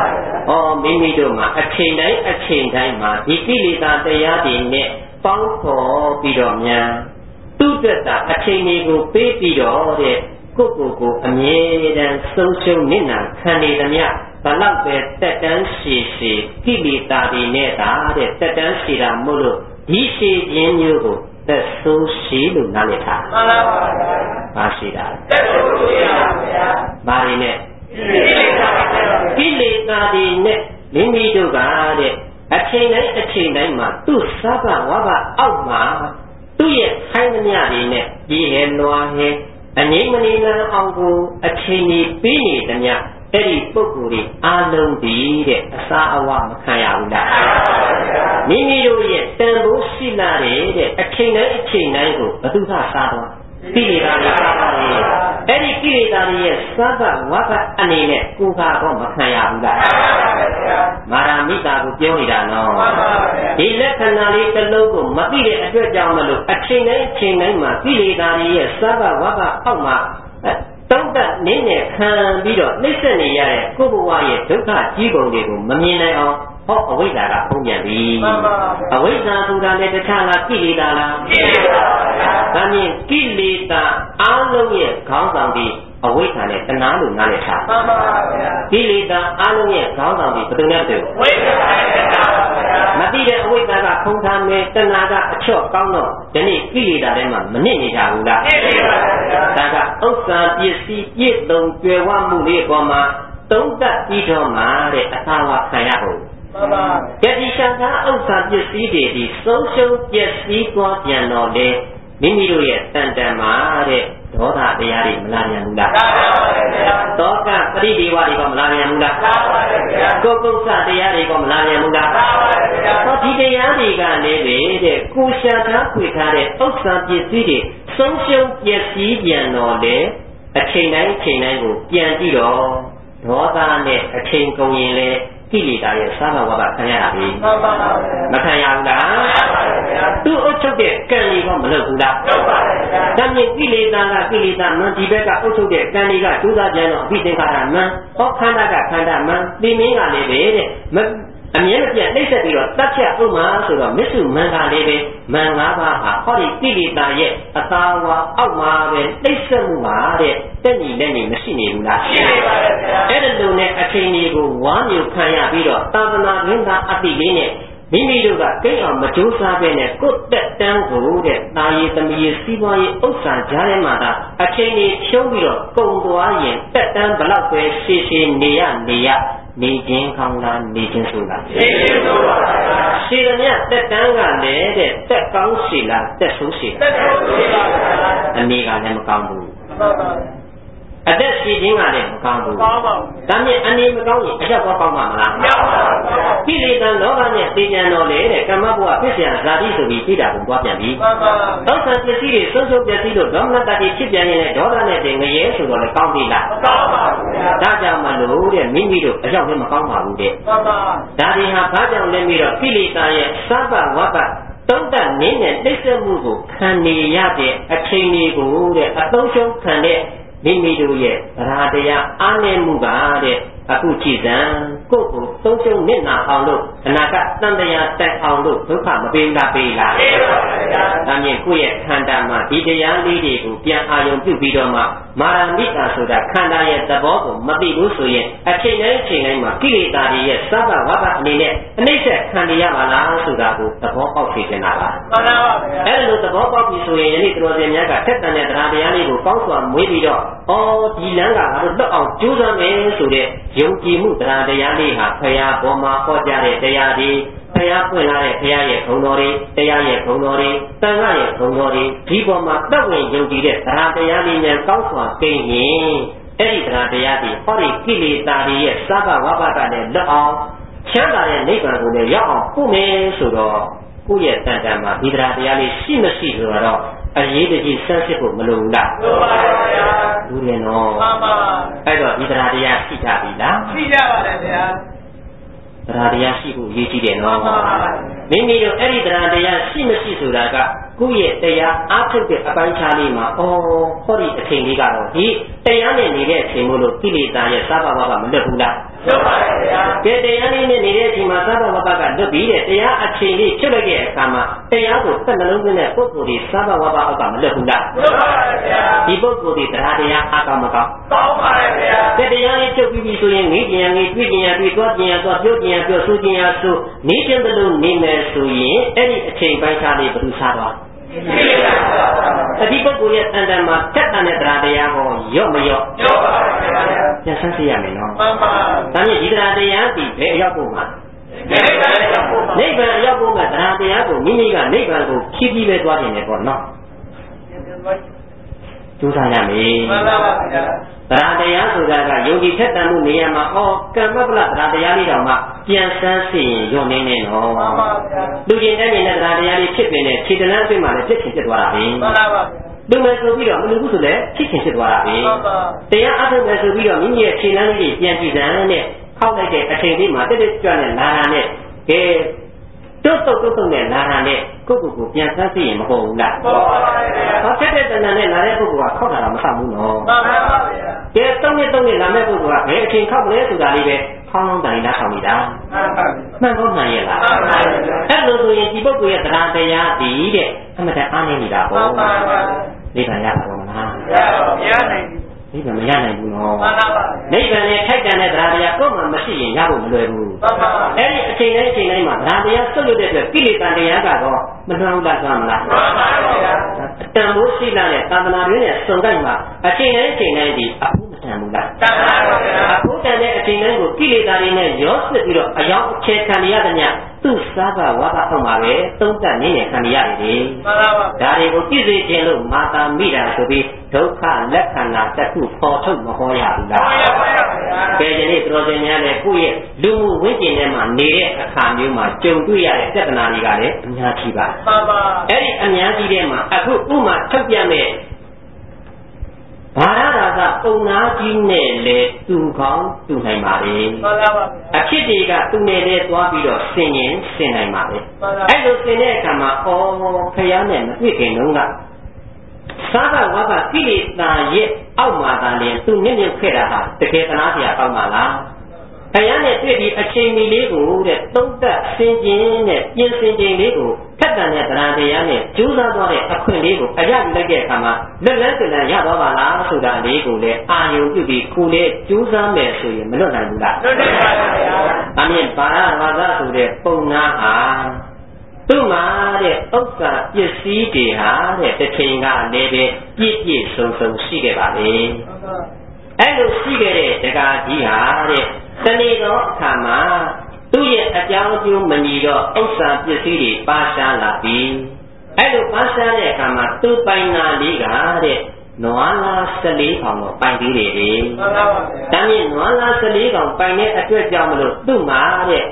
မိမိတို့မှာအချိန်တိုင်းမှာဒီကိလေသာတရားတွေနဲ့ပေါင်းဖော်ပြီးတော့မြန်သူ့အတွက်သာအချိန်တွေကိုပေးပြီးတော့တဲ့ကိုယ်အမြဲတမ်းဆုံးရှုံးနစ်နာခံနေသမျှဘလောက်ပဲတက်တန်းရှည်ကိလေသာတွေနဲ့သာတဲ့တက်တန်းရှည်တာမို့လို့ဒီရှည်ခြင်းမျိုးကိုသက်ဆိုးရှည်လို့နားလည်ထားမှန်ပါပါဗျာပါရှိတာသက်ဆိုးရှည်ပါဗျာဘာတွေနဲ့ကိလေသာတွေနဲ့မိမိတို့ကတဲ့အချိန်တိုင်းမှာသူ့စားကဝါကအောက်မှာသူ့ရဲ့ခိုင်းသမျှတွေနဲ့ဒီဟဲလွားဟဲအငြိမ့်မနေလန်းအောင်ကိုအချိန်ကြီးပြီးနေသမျှအဲ့ဒီပုဂ္ဂိုလ်တွေအားလုံးဒီတဲ့အစာအဝမခံရဘူးလားမိမိတို့ရဲ့တန်ဖိုးရှိလာတဲ့အချိန်တိုင်းကိုဘသူကစားတော့ကိလေသာတွေစားပါတယ်အဲ့ဒီကိလေသာတွေရဲ့စားကဝါကအနေနဲ့ကိုယ်ကတော့မခံရဘူးလားမာရမိတာကိုပြောနေတာနော်ဒီလက္ခဏာလေးတစ်လုံးကိုမသိတဲ့အတွက်ကြောင့်မလို့အချိန်တိုင်းမှာကိလေသာတွေရဲ့စားကဝါကအောက်မှာတုံးတက်နင်းနဲ့ခံပြီးတော့နှိမ့်ဆက်နေရတဲ့ကိုယ့်ဘဝရဲ့ဒုက္ခကြီးပုံတွေကိုမမြင်နိုင်အောင်ဟောအဝိဇ္ဇာကဖုံးပြန်ပြီအဝိဇ္ဇာဆိုတာလည်းတခြားလားကိလေသာလားကိလေသာပါဗျာဒါမြင်ကိလေသာအားလုံးရဲ့ခေါင်းဆောင်ပြီးအဝိဇ္ဇာနဲ့တဏှာလို့နားလည်ထားမှန်ပါဗျာကိလေသာအားလုံးရဲ့ခေါင်းဆောင်ပြီးဘယ်သူနဲ့တူဝိဇ္ဇာနဲ့တဏှာပါဗျာမသိတဲ့အဝိဇ္ဇာကဖုံးထားမယ်တဏှာကအချော့ကောင်းတော့ဒီနေ့ကိလေသာထဲမှာမနစ်နေကြဘူးလားကိလေသာပါဗျာဒါကဥစ္စာပစ္စည်းပြည့်စုံကြွယ်ဝမှုလေးအပေါ်မှာသုံးသပ်ပြီးတော့မှတဲ့အသာဝခံရဖို့ယတိရှံသာဥစ္စာပစ္စည်းတွေဒီဆုံးရှုံးပျက်စီးသွားပြန်တော့လေမိမိတို့ရဲ့တန်တန်မှာတဲ့ဒေါသတရားတွေမလာပြန်ဘူးလားသောကပရိဒီဝတွေကမလာပြန်ဘူးလားကိုယ်ကုသတရားတွေကမလာပြန်ဘူးလားဟောဒီတရားတွေကလည်းပဲတဲ့ကိုရှာထားခွေထားတဲ့ဥစ္စာပစ္စည်းတွေဆုံးရှုံးပျက်စီးပြန်တော့လေအချိန်တိုင်းကိုပြန်ကြည့်တော့ဒေါသနဲ့အချိန်ကုန်ရင်လေကိလေသာရဲ့စားဘဝကခံရတာပြီမခံရဘူးလားသူ့အုပ်ချုပ်တဲ့ကံတွေကမလုပ်ဘူးလားလုပ်ပါတယ်ဗျာဒါမြင်ကိလေသာကကိလေသာမှန်ဒီဘက်ကအုပ်ချုပ်တဲ့ကံတွေကဒုသပြန်တော့အဘိသင်္ခါရမှန်ဟောခန္ဓာကခန္ဓာမှန်သိမင်းကလည်းပဲတဲ့အမြဲမပြတ်နှိမ့်ဆက်ပြီးတော့တတ်ဖြတ်ဥမာဆိုတော့မစ္စုမန်ကလေးပဲမန်၅ပါးဟာဟောဒီကိလေသာရဲ့အသာဝါအောက်မှာပဲနှိမ့်ဆက်မှုပါတဲ့တက်ညီလက်ညီမရှိနေဘူးလားရှိနေပါတယ်ဗျာအဲ့ဒါလိုနဲ့အချိန်ကြီးကိုဝါမျိုးခံရပြီးတော့သာသနာ့ရင်းသားအတိလေးနဲ့မိမိတို့ကကိန်းအောင်မကြိုးစားပဲနဲ့ကိုယ်တက်တန်းကိုတဲ့တာရည်သမီးရစီးပွားရေးဥစ္စာကြားထဲမှာသာအချိန်ကြီးဖြုံးပြီးတော့ကုန်သွားရင်တက်တန်းဘလောက်ပဲရှည်ရှည်နေရနေခြင်းကောင်းလားနေခြင်းဆိုလားနေခြင်းဆိုပါဗျာရှည်ရမြတက်တန်းကလည်းတဲ့တက်ကောင်းရှည်လားတက်ဆိုးရှည်တက်ဆိုးရှည်ပါဗျာအနေကလည်းမကောင်းဘူးအသက်ရှည်ခြင်းကလည်းမကောင်းဘူးကောင်းပါဘူးဒါမြင်အနေမကောင်းရင်အရက်ကောင်းမှာမလားမကောင်းပါဘူးကိလေသာလောဘနဲ့သိကြံတော်လေတဲ့ကမ္မဘဝဖြစ်เสียဇာတိဆိုပြီးသိတာကိုသွားပြန်ပြီမှန်ပါဘူးသောဆံပစ္စည်းတွေဆုံးရှုံးပျက်စီးလို့ဒေါမနတတိဖြစ်ပြန်ရင်လည်းဒေါသနဲ့တင်ငရဲဆိုတော့လည်းကောင်းပြီလားမကောင်းပါဘူးဗျာဒါကြောင့်မလို့တဲ့မိမိတို့အရောက်လည်းမကောင်းပါဘူးတဲ့မှန်ပါဒါတွေဟာဘာကြောင့်လဲပြီးတော့ကိလေသာရဲ့စပ္ပဝပ္ပတုံးတက်နင်းနဲ့နှိမ့်ဆက်မှုကိုခံနေရတဲ့အချိန်တွေကိုတဲ့အသုံးရှုံးခံတဲ့မိမိတို့ရဲ့ဗราတရားအားနည်းမှုကတဲ့အခုကြည်စံကိုယ့်ကိုသုံးရှုံးနစ်နာအောင်လို့အနာကတန်တရားတက်အောင်လို့ဒုက္ခမပေးလားပေးလားပေးပါဗျာဒါမြင်ကိုယ့်ရဲ့ခန္ဓာမှာဒီတရားလေးတွေကိုပြန်အာရုံပြုပြီးတော့မှမာရမိတာဆိုတာခန္ဓာရဲ့သဘောကိုမသိဘူးဆိုရင်အချိန်တိုင်းမှာကိလေသာတွေရဲ့စသဝါဒအနေနဲ့အနှိမ့်ဆက်ခံရပါလားဆိုတာကိုသဘောပေါက်သိနေတာပါမှန်ပါဗျာအဲ့လိုသဘောပေါက်ပြီဆိုရင်ယနေ့တော်စင်များကထက်တန်တဲ့တရားလေးကိုကောင်းစွာမွေးပြီးတော့ဒီလမ်းကငါတို့လွတ်အောင်ကြိုးစားမယ်ဆိုတဲ့ယုံကြည်မှုတရားလေးဟာဖရာပေါ်မှာဟောကြားတဲ့တရားတွေဖရာပွင့်လာတဲ့ဖရာရဲ့ဂုဏ်တော်တွေတရားရဲ့ဂုဏ်တော်တွေသံဃာရဲ့ဂုဏ်တော်တွေဒီပေါ်မှာတက်ဝင်ယုံကြည်တဲ့တရားလေးများကောင်းစွာသိရင်အဲ့ဒီတရားတွေဟောဒီကိလေသာတွေရဲ့စသဝါဘကနဲ့လွတ်အောင်ချမ်းသာတဲ့နိဗ္ဗာန်ကိုလည်းရောက်အောင်ပို့မယ်ဆိုတော့ကိုယ့်ရဲ့တန်တန်မှာဒီတရားလေးရှိမရှိဆိုတော့အရေးတကြီးစမ်းစစ်ဖို့မလိုဘူးလားလိုပါပါဗျာလူတွေနော်မှန်ပါအဲ့တော့ဒီတရားရှိကြပြီလားရှိကြပါတယ်ဗျာတရားရှိဖို့အရေးကြီးတယ်နော်မှန်ပါမိမိတို့အဲ့ဒီတရားရှိမရှိဆိုတာကကိုယ့်ရဲ့တရားအားထုတ်တဲ့အပိုင်းခြားလေးမှာဟောဒီအချိန်လေးကတော့ဒီတရားနဲ့နေတဲ့အချိန်မို့လို့ကိလေသာရဲ့စားပါဝါမလွတ်ဘူးလားလွတ်ပါရဲ့ဗျာကဲတရားလေးနဲ့နေတဲ့အချိန်မှာစားပါဝါကလွတ်ပြီးတဲ့တရားအချိန်လေးဖြစ်လိုက်တဲ့အခါမှာတရားကိုသက်နှလုံးသွင်းတဲ့ပုဂ္ဂိုလ်ဒီစားပါဝါအောက်ကမလွတ်ဘူးလားလွတ်ပါရဲ့ဗျာဒီပုဂ္ဂိုလ်ဒီတရားအားကောင်းမကောင်းကောင်းပါရဲ့ဗျာကဲတရားလေးချုပ်ပြီးပြီဆိုရင်ငေးကြင်ရငေးတွေ့ကြင်ရတွေ့သွားကြင်ရသွားပြောကြင်ရပြောဆိုကြင်ရဆိုနေခြင်းတလုံးနေမယ်ဆိုရင်အဲ့ဒီအချိန်ပိုင်းခြားလေးဘယ်သူစားသွားအဒီပုဂ္ဂိုလ်ရဲ့အန္တရာယ်မှာတက်တဲ့တရားဟောရော့မရော့ရော့ပါဗျာပြန်ဆန်းစစ်ရမယ်နော်မှန်ပါဒါနဲ့ဒီတရားဒီဘယ်အရောက်ဖို့မှာနိဗ္ဗာန်ရောက်ဖို့မှာတရားကိုမိမိကနိဗ္ဗာန်ကိုဖြည်းဖြည်းပဲသွားနေတယ်ပေါ့နော်ကျူးစားရမယ်မှန်ပါပါဗျာတရားဆိုတာကယုံကြည်ထက်သန်မှုနေရာမှာကမ္မပလတရားလေးတောင်မှပြန်ဆန်းစစ်ရင်ရော့နေနေနော်မှန်ပါဗျာလူကျင်တဲ့နေတဲ့တရားလေးဖြစ်ပင်နဲ့ခြေတလန်းအတွင်းမှာလည်းဖြစ်ဖြစ်သွားတာပဲမှန်ပါပါလူမယ်ဆိုပြီးတော့မလူဘူးဆိုလည်းဖြစ်ဖြစ်သွားတာပဲမှန်ပါတရားအထုတ်မယ်ဆိုပြီးတော့မိမိရဲ့ခြေလမ်းလေးပြန်ကြည့်တဲ့နဲ့ခောက်လိုက်တဲ့အချိန်လေးမှာတက်တက်ကြွနဲ့လာတာနဲ့ကဲတုတ်နဲ့လာတာနဲ့ကိုပြန်ဆန်းစစ်ရင်မဟုတ်ဘူးလားမှန်ပါပါဗျာထက်တဲ့တဏ္ဍာနဲ့လာတဲ့ပုဂ္ဂိုလ်ကခောက်တာတော့မဆောက်ဘူးနော်မှန်ပါပါဗျာကဲတုံးနဲ့လာတဲ့ပုဂ္ဂိုလ်ကဘယ်အချိန်ခောက်မလဲဆိုတာလေးပဲခေါင်းတိုင်းလာဆောင်နေတာမှန်ပါမှန်ရဲ့လားမှန်ပါဗျာအဲ့လိုဆိုရင်ဒီပုဂ္ဂိုလ်ရဲ့တရားဒီတဲ့အမှန်တန်အားနေနေတာပေါ့မှန်ပါပါနိဗ္ဗာန်ရပါမလားရနိုင်နိဗ္ဗာန်မရနိုင်ဘူးနော်မှန်ပါပါနိဗ္ဗာန်နဲ့ထိုက်တန်တဲ့တရားကိုယ်မှမရှိရင်ရဖို့မလွယ်ဘူးမှန်ပါပါအဲ့ဒီအချိန်တိုင်းမှာတရားဆွတ်လို့တဲ့အတွက်ကိလေသာတရားကတော့မနှောင်းတတ်သွားမလားမှန်ပါပါတန်ဖိုးရှိလာတဲ့သာသနာ့ရင်းနဲ့စုံကိုက်မှာအချိန်တိုင်းဒီအခုမတန်ဘူးလားတန်ပါပါအခုတန်တဲ့အချိန်တိုင်းကိုကိလေသာတွေနဲ့ရောစစ်ပြီးတော့အယောင်အခြေခံရတဲ့ညသူ့စားပါဝါကအောင်ပါပဲသုံးသပ်နေရခံရတယ်မှန်ပါပါဒါတွေကိုပြည့်စုံခြင်းလို့မာတာမိတာဆိုပြီးဒုက္ခလက္ခဏာတစ်ခုပေါ်ထုတ်မဟောရဘူးလားဟောရပါဗျာကဲဒီနေ့တော်စင်များနဲ့ကိုယ့်ရဲ့လူမှုဝိဉ္ဇဉ်ထဲမှာနေတဲ့အခါမျိုးမှာကြုံတွေ့ရတဲ့ပြဿနာတွေကလည်းအများကြီးပါမှန်ပါအဲ့ဒီအများကြီးထဲမှာအခုဥမာထုတ်ပြမဲ့ဘာသာသာပုံနာကြီးနဲ့လေသူကောင်းသူနိုင်ပါလေမှန်ပါပါအဖြစ်တွေကသူနဲ့လေသွားပြီးတော့ဆင်ရင်ဆင်နိုင်ပါလေအဲ့လိုဆင်တဲ့အခါမှာဖယားနဲ့မတွေ့ခင်တုန်းကစားကဝါကကိလေသာရဲ့အောက်မှာသာလေသူမြင့်မြင့်ခဲ့တာဟာတကယ်သနာစရာကောင်းပါလားဖယားနဲ့တွေ့ပြီးအချိန်မီလေးကိုတဲ့သုံးသက်ဆင်ခြင်းနဲ့ပြင်ဆင်ခြင်းလေးကိုထက်တန်တဲ့တရားနဲ့ကျိုးစားသွားတဲ့အခွင့်လေးကိုအရယူလိုက်တဲ့အခါမှာလက်လက်စလန်ရသွားပါလားဆိုတာလေးကိုလည်းအာယုံပြုပြီးကိုယ်လည်းကျိုးစားမယ်ဆိုရင်မလွတ်နိုင်ဘူးလားလွတ်နိုင်ပါဗျာအမြင်ဘာသာဆိုတဲ့ပုံနာဟာသူ့မှာတဲ့ဥစ္စာပစ္စည်းတွေဟာတဲ့တစ်ချိန်ကလည်းပဲပြည့်စုံရှိခဲ့ပါလေအဲ့လိုရှိခဲ့တဲ့ဒကာကြီးဟာတဲ့တနေ့တော့အခါမှာသူ့ရဲ့အကြောင်းအကျိုးမညီတော့ဥစ္စာပစ္စည်းတွေပါရှားလာပြီအဲ့လိုပါရှားတဲ့အခါမှာသူ့ပိုင်နာလေးကတဲ့နွားလား14ကောင်ကိုပိုင်သေးတယ်လေမှန်ပါပါဒါမြင်နွားလား14ကောင်ပိုင်တဲ့အတွက်ကြောင့်မလို့သူ့မှာတဲ့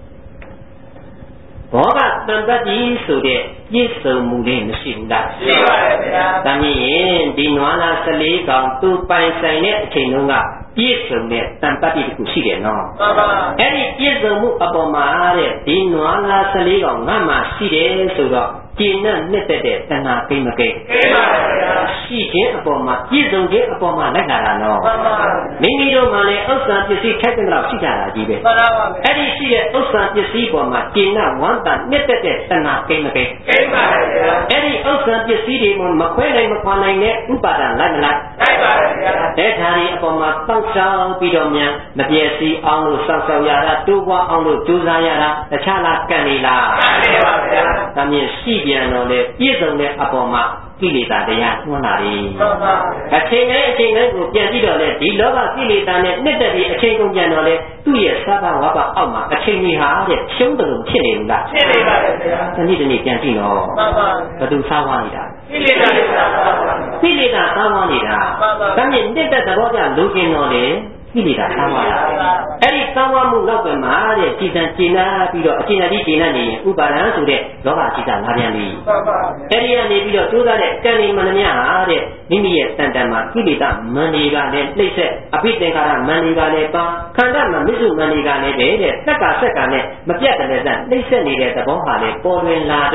ဘောကတန်တတ်ကြီးဆိုတဲ့ပြည့်စုံမှုလေးမရှိဘူးလားရှိပါတယ်ဗျာဒါမြင်ဒီနွားလား14ကောင်သူ့ပိုင်ဆိုင်တဲ့အချိန်တုန်းကပြည့်စုံတဲ့တန်တတ်ကြီးတစ်ခုရှိတယ်နော်မှန်ပါအဲ့ဒီပြည့်စုံမှုအပေါ်မှာတဲ့ဒီနွားလား14ကောင်ငါမှရှိတယ်ဆိုတော့ကျင့်နဲ့နှစ်သက်တဲ့တဏှာကိမကိကိပါဗျာရှိခြင်းအပေါ်မှာပြည့်စုံခြင်းအပေါ်မှာလိုက်လာတာနော်မှန်ပါမိမိတို့မှလည်းဥစ္စာပစ္စည်းထိုက်တဲ့လောက်ရှိကြတာကြီးပဲမှန်ပါပါအဲ့ဒီရှိတဲ့ဥစ္စာပစ္စည်းပေါ်မှာကျင့်နဲ့ဝမ်းတန်နှစ်သက်တဲ့တဏှာကိမကိကိပါဗျာအဲ့ဒီဥစ္စာပစ္စည်းတွေမခွဲနိုင်မခွာနိုင်တဲ့ဥပါဒံလိုက်မလိုက်လိုက်ပါဗျာတဲ့ဓာရီအပေါ်မှာတောက်ချောင်းပြီးတော့မြန်မပြည့်စည်အောင်လို့စောင့်ရှောက်ရတာတိုးပွားအောင်လို့ကြိုးစားရတာတခြားလားကံနေလားကံနေပါဗျာဒါမြင်ရှိပြန်တော့လေပြည့်စုံတဲ့အပေါ်မှာကိလေသာတရားနှွှမ်းလာပြီအချိန်တိုင်းကိုပြန်ပြီးတော့လေဒီလောဘကိလေသာနဲ့နှစ်သက်ပြီးအချိန်ကုန်ပြန်တော့လေသူ့ရဲ့စားပါဝါပါအောက်မှာအချိန်ကြီးဟာတဲ့ရှုံးတယ်လို့ဖြစ်နေဘူးလားဖြစ်နေပါရဲ့ဗျာဒီနေ့ပြန်ကြည့်တော့မှန်ပါဘယ်သူစားဝါနေတာကိလေသာစားဝါနေတာဒါမြင်နှစ်သက်သဘောကျလူကျင်တော့လေကိလေသာစားဝါတာအဲ့ဒီစားဝါမှုနောက်ပြန်မှာတဲ့ကြည်စံကျင်နာပြီးတော့အကျဉ်းအတိကျင်နာနေရင်ဥပါဒံဆိုတဲ့လောဘจิตလာပြန်ပြီအဲ့ဒီကနေပြီးတော့ကျိုးစားတဲ့ကံနေမနှမြဟာတဲ့မိမိရဲ့တန်တန်မှာကိလေသာမန်တွေကလည်းနှိမ့်ဆက်အဘိသင်္ခါရမန်တွေကလည်းပါခန္ဓာမှာမစ္စုမန်တွေကလည်းတဲ့သက်ကနဲ့မပြတ်တဲ့စံနှိမ့်ဆက်နေတဲ့သဘောဟာလေပေါ်လွင်လာတော့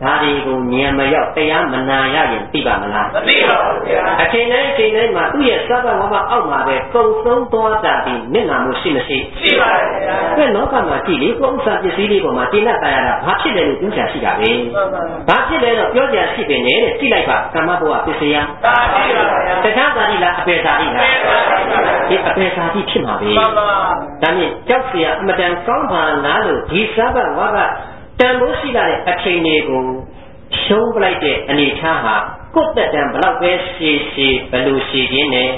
ဒါတွေကိုဉာဏ်မရောက်တရားမနာရရင်သိပါမလားမသိပါဘူးဗျာအချိန်တိုင်းမှာသူ့ရဲ့သဗ္ဗဝါဘအောက်မှာပဲကုံဆုံးသွားတာဒီမျက်နှာမှုရှိမရှိရှိပါဗျာအဲလောကမှာကြည့်လေကိုယ်ဥစ္စာပစ္စည်းလေးပေါ်မှာတင်တ်တရားတာဘာဖြစ်လဲလို့ပြောချင်ရှိတာပဲဘာဖြစ်လဲတော့ပြောချင်ရှိပင်နဲ့တဲ့ကြည့်လိုက်ပါကမ္မဘဝပစ္စယသာတိပါဗျာတခြားသာတိလားအပေသာတိလားဒီအပေသာတိဖြစ်မှာပဲဒါနဲ့ကြောက်เสียအမတန်ကောင်းပါလားလို့ဒီသဗ္ဗဝါဘတန်ဖိုးရှိလာတဲ့အချိန်တွေကိုရှုံးပလိုက်တဲ့အနေထားဟာကိုယ်တက်တံဘလောက်ပဲရှည်ဘယ်လိုရှည်ခြင်းနဲ့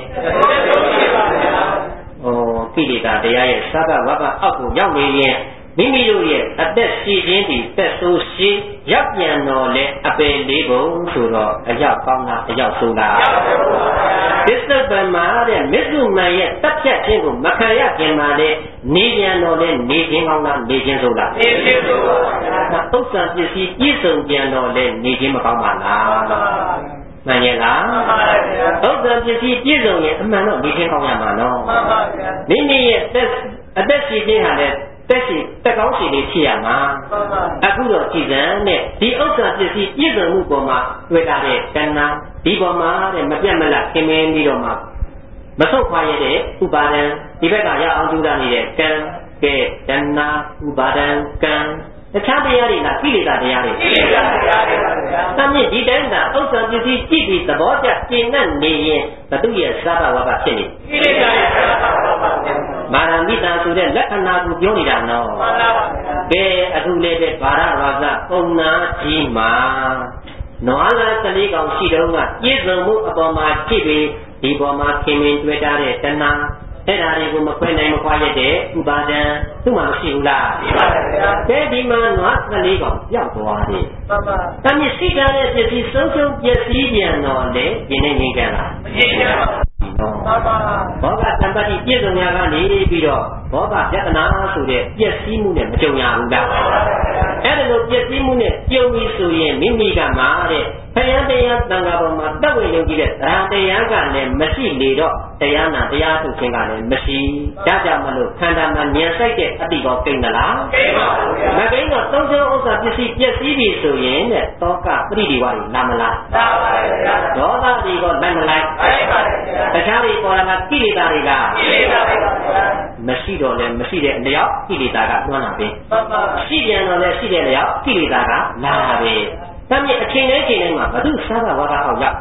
ကိလေသာတရားရဲ့သဗ္ဗဝါဘအောက်ကိုရောက်နေရင်မိမိတို့ရဲ့အသက်ရှည်ခြင်းဒီသက်ဆိုးရှည်ရပ်ပြန်တော်လဲအပယ်လေးပုံဆိုတော့အရောက်ကောင်းတာအရောက်ဆိုးတာသစ္စာပံမှာတဲ့မစ္စုမန်ရဲ့တပ်ဖြတ်ခြင်းကိုမခံရခင်မှာလေနေပြန်တော်လဲနေခြင်းကောင်းလားနေခြင်းဆိုးလားနေခြင်းဆိုးပါဗျာဥစ္စာပစ္စည်းပြည့်စုံပြန်တော်လဲနေခြင်းမကောင်းပါလားမှန်ရဲ့လားမှန်ပါဗျာဥစ္စာပစ္စည်းပြည့်စုံရင်အမှန်တော့နေခြင်းကောင်းရမှာနော်မှန်ပါဗျာမိမိရဲ့အသက်ရှည်ခြင်းဟာလေတက်ကောင်းရှိလေးဖြစ်ရမှာအခုတော့ကြည်စံနဲ့ဒီဥစ္စာပစ္စည်းပြည့်စုံမှုပေါ်မှာတွေ့တာတဲ့ကဏ္ဍဒီပေါ်မှာတဲ့မပြတ်မလတ်ခင်မင်းပြီးတော့မှမဆုတ်ခွာရတဲ့ဥပါဒံဒီဘက်ကရအောင်ကြိုးစားနေတဲ့ကံကဲတဏှာဥပါဒံကံတခြားတရားတွေလားကိလေသာတရားတွေကိလေသာတရားတွေပါဗျာ။ဒါမြင့်ဒီတိုင်းသာဥစ္စာပစ္စည်းကြည့်ပြီးသဘောကျကျင့်နဲ့နေရင်ဘသူရဲ့သဗ္ဗဝါဘဖြစ်နေကိလေသာရဲ့သဗ္ဗဝါဘမာရမိတာဆိုတဲ့လက္ခဏာကိုပြောနေတာနော်မှန်ပါပါဗျာ။ကဲအခုလည်းပဲဗာရဝါစပုံနာကြီးမှာနွားလား14ကောင်ရှိတော့ကပြည့်စုံမှုအပေါ်မှာကြည့်ပြီးဒီပေါ်မှာခင်မင်တွေ့တာတဲ့တဏှာအဲ့ဒါတွေကိုမခွဲနိုင်မခွာရတဲ့ဥပါဒံသူ့မှာမရှိဘူးလားရှိပါတယ်ဗျာကဲဒီမှာနွား14ကောင်ပြောက်သွားတယ်မှန်ပါတမစ်ရှိကြတဲ့ပစ္စည်းဆုံးရှုံးပျက်စီးပြန်တော့လေဒီနေ့ငြိမ်းချမ်းလားမငြိမ်းချမ်းပါဘူးဘောဂတံပတိပြည့်စုံရာကနေပြီးတော့ဘောဂပြဿနာဆိုတဲ့ပျက်စီးမှုနဲ့မကြုံရဘူးလားအဲ့ဒါလိုပျက်စီးမှုနဲ့ကြုံပြီးဆိုရင်မိမိကမှာတဲ့ဖယံတရားတန်ခါပေါ်မှာတက်ဝင်ယုံကြည်တဲ့တရားကလည်းမရှိလေတော့တရားနာတရားထုတ်ခြင်းကလည်းမရှိဒါကြောင့်မလို့ခန္ဓာမှာဉာဏ်ဆိုင်တဲ့အတိတော်ကိန်းသလားကိန်းပါဘူးဗျာမကိန်းတော့သုံးဆုံးဥစ္စာပစ္စည်းပျက်စီးပြီဆိုရင်တဲ့တောကပရိဒီဝါတွေလာမလားလာပါဗျာဒေါသတွေကလိုက်မလိုက်လိုက်ပါဗျာတခြားတွေပေါ်လာကိလေသာတွေကကိလေသာတွေပါဗျာမရှိတော့လည်းမရှိတဲ့အလျောက်ကိလေသာကတွန်းလာပြီမှန်ပါရှိပြန်တော့လည်းရှိတဲ့အလျောက်ကိလေသာကလာပြီတမစ်အချိန်တိုင်းမှာဘု து သဗ္ဗဝါဒအောက်ရောက်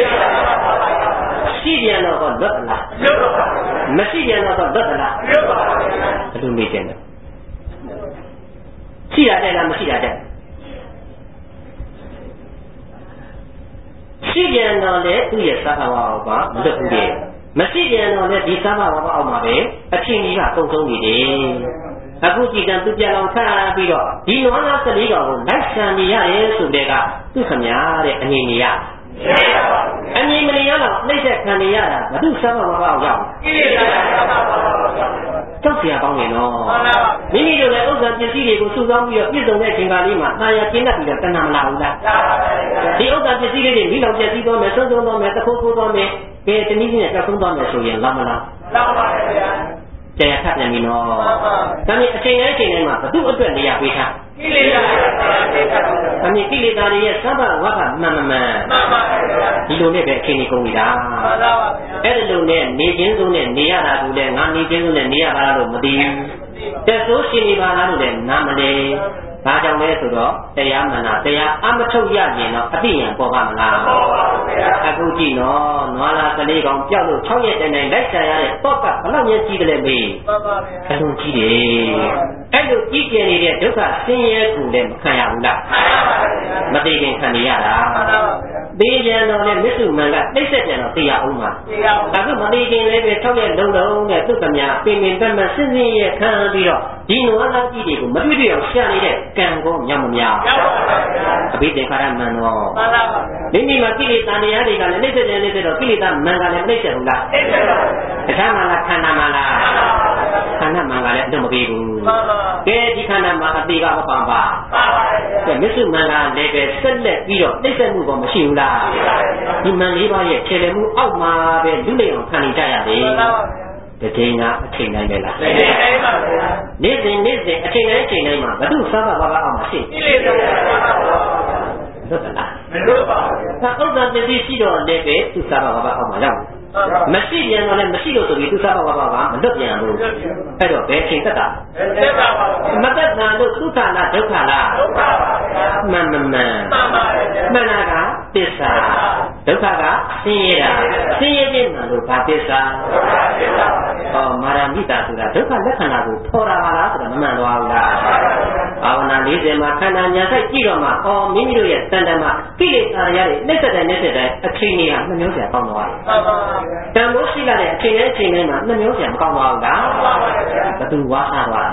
ရှိပြန်တော့လွတ်သလားလွတ်ပါဘူးမရှိပြန်တော့လွတ်သလားလွတ်ပါဘူးဘယ်လိုနေကြလဲရှိရတဲ့လားမရှိရတဲ့ရှိပြန်တော့လေသူ့ရဲ့သဗ္ဗဝါဒကမလွတ်ဘူးလေမရှိပြန်တော့လေဒီသဗ္ဗဝါဒအောက်မှာပဲအချိန်ကြီးကပုံဆုံးနေတယ်အခုကြည်ကံသူပြန်အောင်ထားပြီးတော့ဒီနွားသား14ကောင်ကိုလိုက်ဆံနေရတယ်ဆိုတဲ့ကသူ့ခမညာတဲ့အငြိမ်နေရအငြိမ်မနေရတော့နှိမ့်ဆက်ခံနေရတာဘု து သဗ္ဗဝါဒအောက်ရောက်ကိလေသာသဗ္ဗဝါဒကြောက်เสียကောင်းနေတော့မိမိတို့လည်းဥစ္စာပစ္စည်းတွေကိုစုဆောင်းပြီးတော့ပြည့်စုံတဲ့အချိန်ကာလလေးမှာတာယာကျင်းတတ်ပြီးတော့တဏှာမလာဘူးလားဒီဥစ္စာပစ္စည်းလေးတွေမိလောင်ပြည့်စည်သွားမယ်ဆုံးဆုံးသွားမယ်တခိုးခိုးသွားမယ်ကဲတနည်းနည်းနဲ့ကြောက်ဆုံးသွားမယ်ဆိုရင်လာမလားလာပါပါဗျာတရားထပ်ပြန်ပြီနော်ဒါနဲ့အချိန်တိုင်းမှာဘု து အတွက်နေရာပေးထားကိလေသာအမြင်ကိလေသာတွေရဲ့သဗ္ဗဝါဒမှန်မှန်ဒီလိုနဲ့ပဲအချိန်ကြီးကုန်ပြီလားမှန်ပါပါအဲ့ဒီလိုနဲ့နေခြင်းစုံနဲ့နေရတာကိုလည်းငါနေခြင်းစုံနဲ့နေရတာလို့မသိဘူးတက်ဆိုးရှင်နေပါလားလို့လည်းနားမလဲဒါကြောင့်လဲဆိုတော့တရားမနာတရားအမထုတ်ရရင်တော့အတိညာပေါ်ပါမလားပေါ်ပါဘူးဗျာအခုကြည့်နော်နွားလာကလေးကောင်ပြောက်လို့6ရက်တိုင်လိုက်ဆံရတဲ့တော့ကဘလောက်များကြီးတယ်လဲမေးမှန်ပါဗျာအလုံးကြီးတယ်အဲ့လိုကြီးကျယ်နေတဲ့ဒုက္ခဆင်းရဲကိုလည်းမခံရဘူးလားခံရပါဗျာမသိခင်ခံနေရတာမှန်ပါဗျာသိကြတော့လေမစ္စုမန်ကသိဆက်ကြတော့သိရအောင်မှာသိရအောင်အခုမသိခင်လည်းပဲ6ရက်လုံးလုံးနဲ့သူ့ကမြပင်ပင်ပတ်ပတ်စဉ်စဉ်ရဲ့ခံပြီးတော့ဒီနွားသားကြီးတွေကိုမတွေ့တွေ့အောင်ရှာနေတဲ့ကံကောမြောက်မမြောက်မြောက်ပါပါဗျာအဘိဓိခါရမန်တော့မှန်ပါပါဗျာမိမိမှာကိလေသာတရားတွေကလည်းနှိမ့်ဆက်တယ်နှိမ့်ဆက်တော့ကိလေသာမန်ကလည်းနှိမ့်ဆက်ဘူးလားနှိမ့်ဆက်ပါဘူးအခါမှလားခန္ဓာမှလားခန္ဓာမှန်ကလည်းအတော့မပြေဘူးမှန်ပါကဲဒီခန္ဓာမှာအသေးကမပန်ပါမှန်ပါကဲမစ္စုမန်ကလည်းပဲဆက်လက်ပြီးတော့နှိမ့်ဆက်မှုကောမရှိဘူးလားဒီမန်၄ပါးရဲ့ခြေလည်မှုအောက်မှာပဲလူလိမ်အောင်ခံနေကြရတယ်မှန်ပါတကယ်ကအချိန်တိုင်းပဲလားတကယ်တိုင်းပါဗျာနေ့စဉ်အချိန်တိုင်းမှာဘု து သဗ္ဗဝါဒအောက်မှာရှိကိလေသာလွတ်သလားမလွတ်ပါဘူးဥစ္စာပစ္စည်းရှိတော့လည်းပဲသူစားပါပါအောက်မှာရောက်မရှိပြန်တော့လည်းမရှိလို့ဆိုပြီးသူစားပါပါကမလွတ်ပြန်ဘူးအဲ့တော့ဘယ်ချိန်သက်တာသက်တာပါမသက်တာလို့ဒုက္ခလားဒုက္ခလားဒုက္ခပါဗျာမှန်ပါမှန်လားကသစ္စာဒုက္ခကဆင်းရဲတာဆင်းရဲခြင်းမှလို့ဘာသစ္စာဒုက္ခသစ္စာပါဗျာမာရမိတာဆိုတာဒုက္ခလက္ခဏာကိုဖော်တာပါလားဆိုတော့မမှန်သွားဘူးလားဘာဝနာ40မှာခန္ဓာညာဆိုင်ကြည့်တော့မှမိမိတို့ရဲ့တန်တမှာကိလေသာတွေနှိမ့်သက်တဲ့အချိန်တွေကနှမျိုးပြန်ပေါင်းသွားတယ်တန်ဖို့ရှိလာတဲ့အချိန်နဲ့အချိန်တိုင်းမှာနှမျိုးပြန်မကောင်းသွားဘူးလားဘသူဝါစားသွား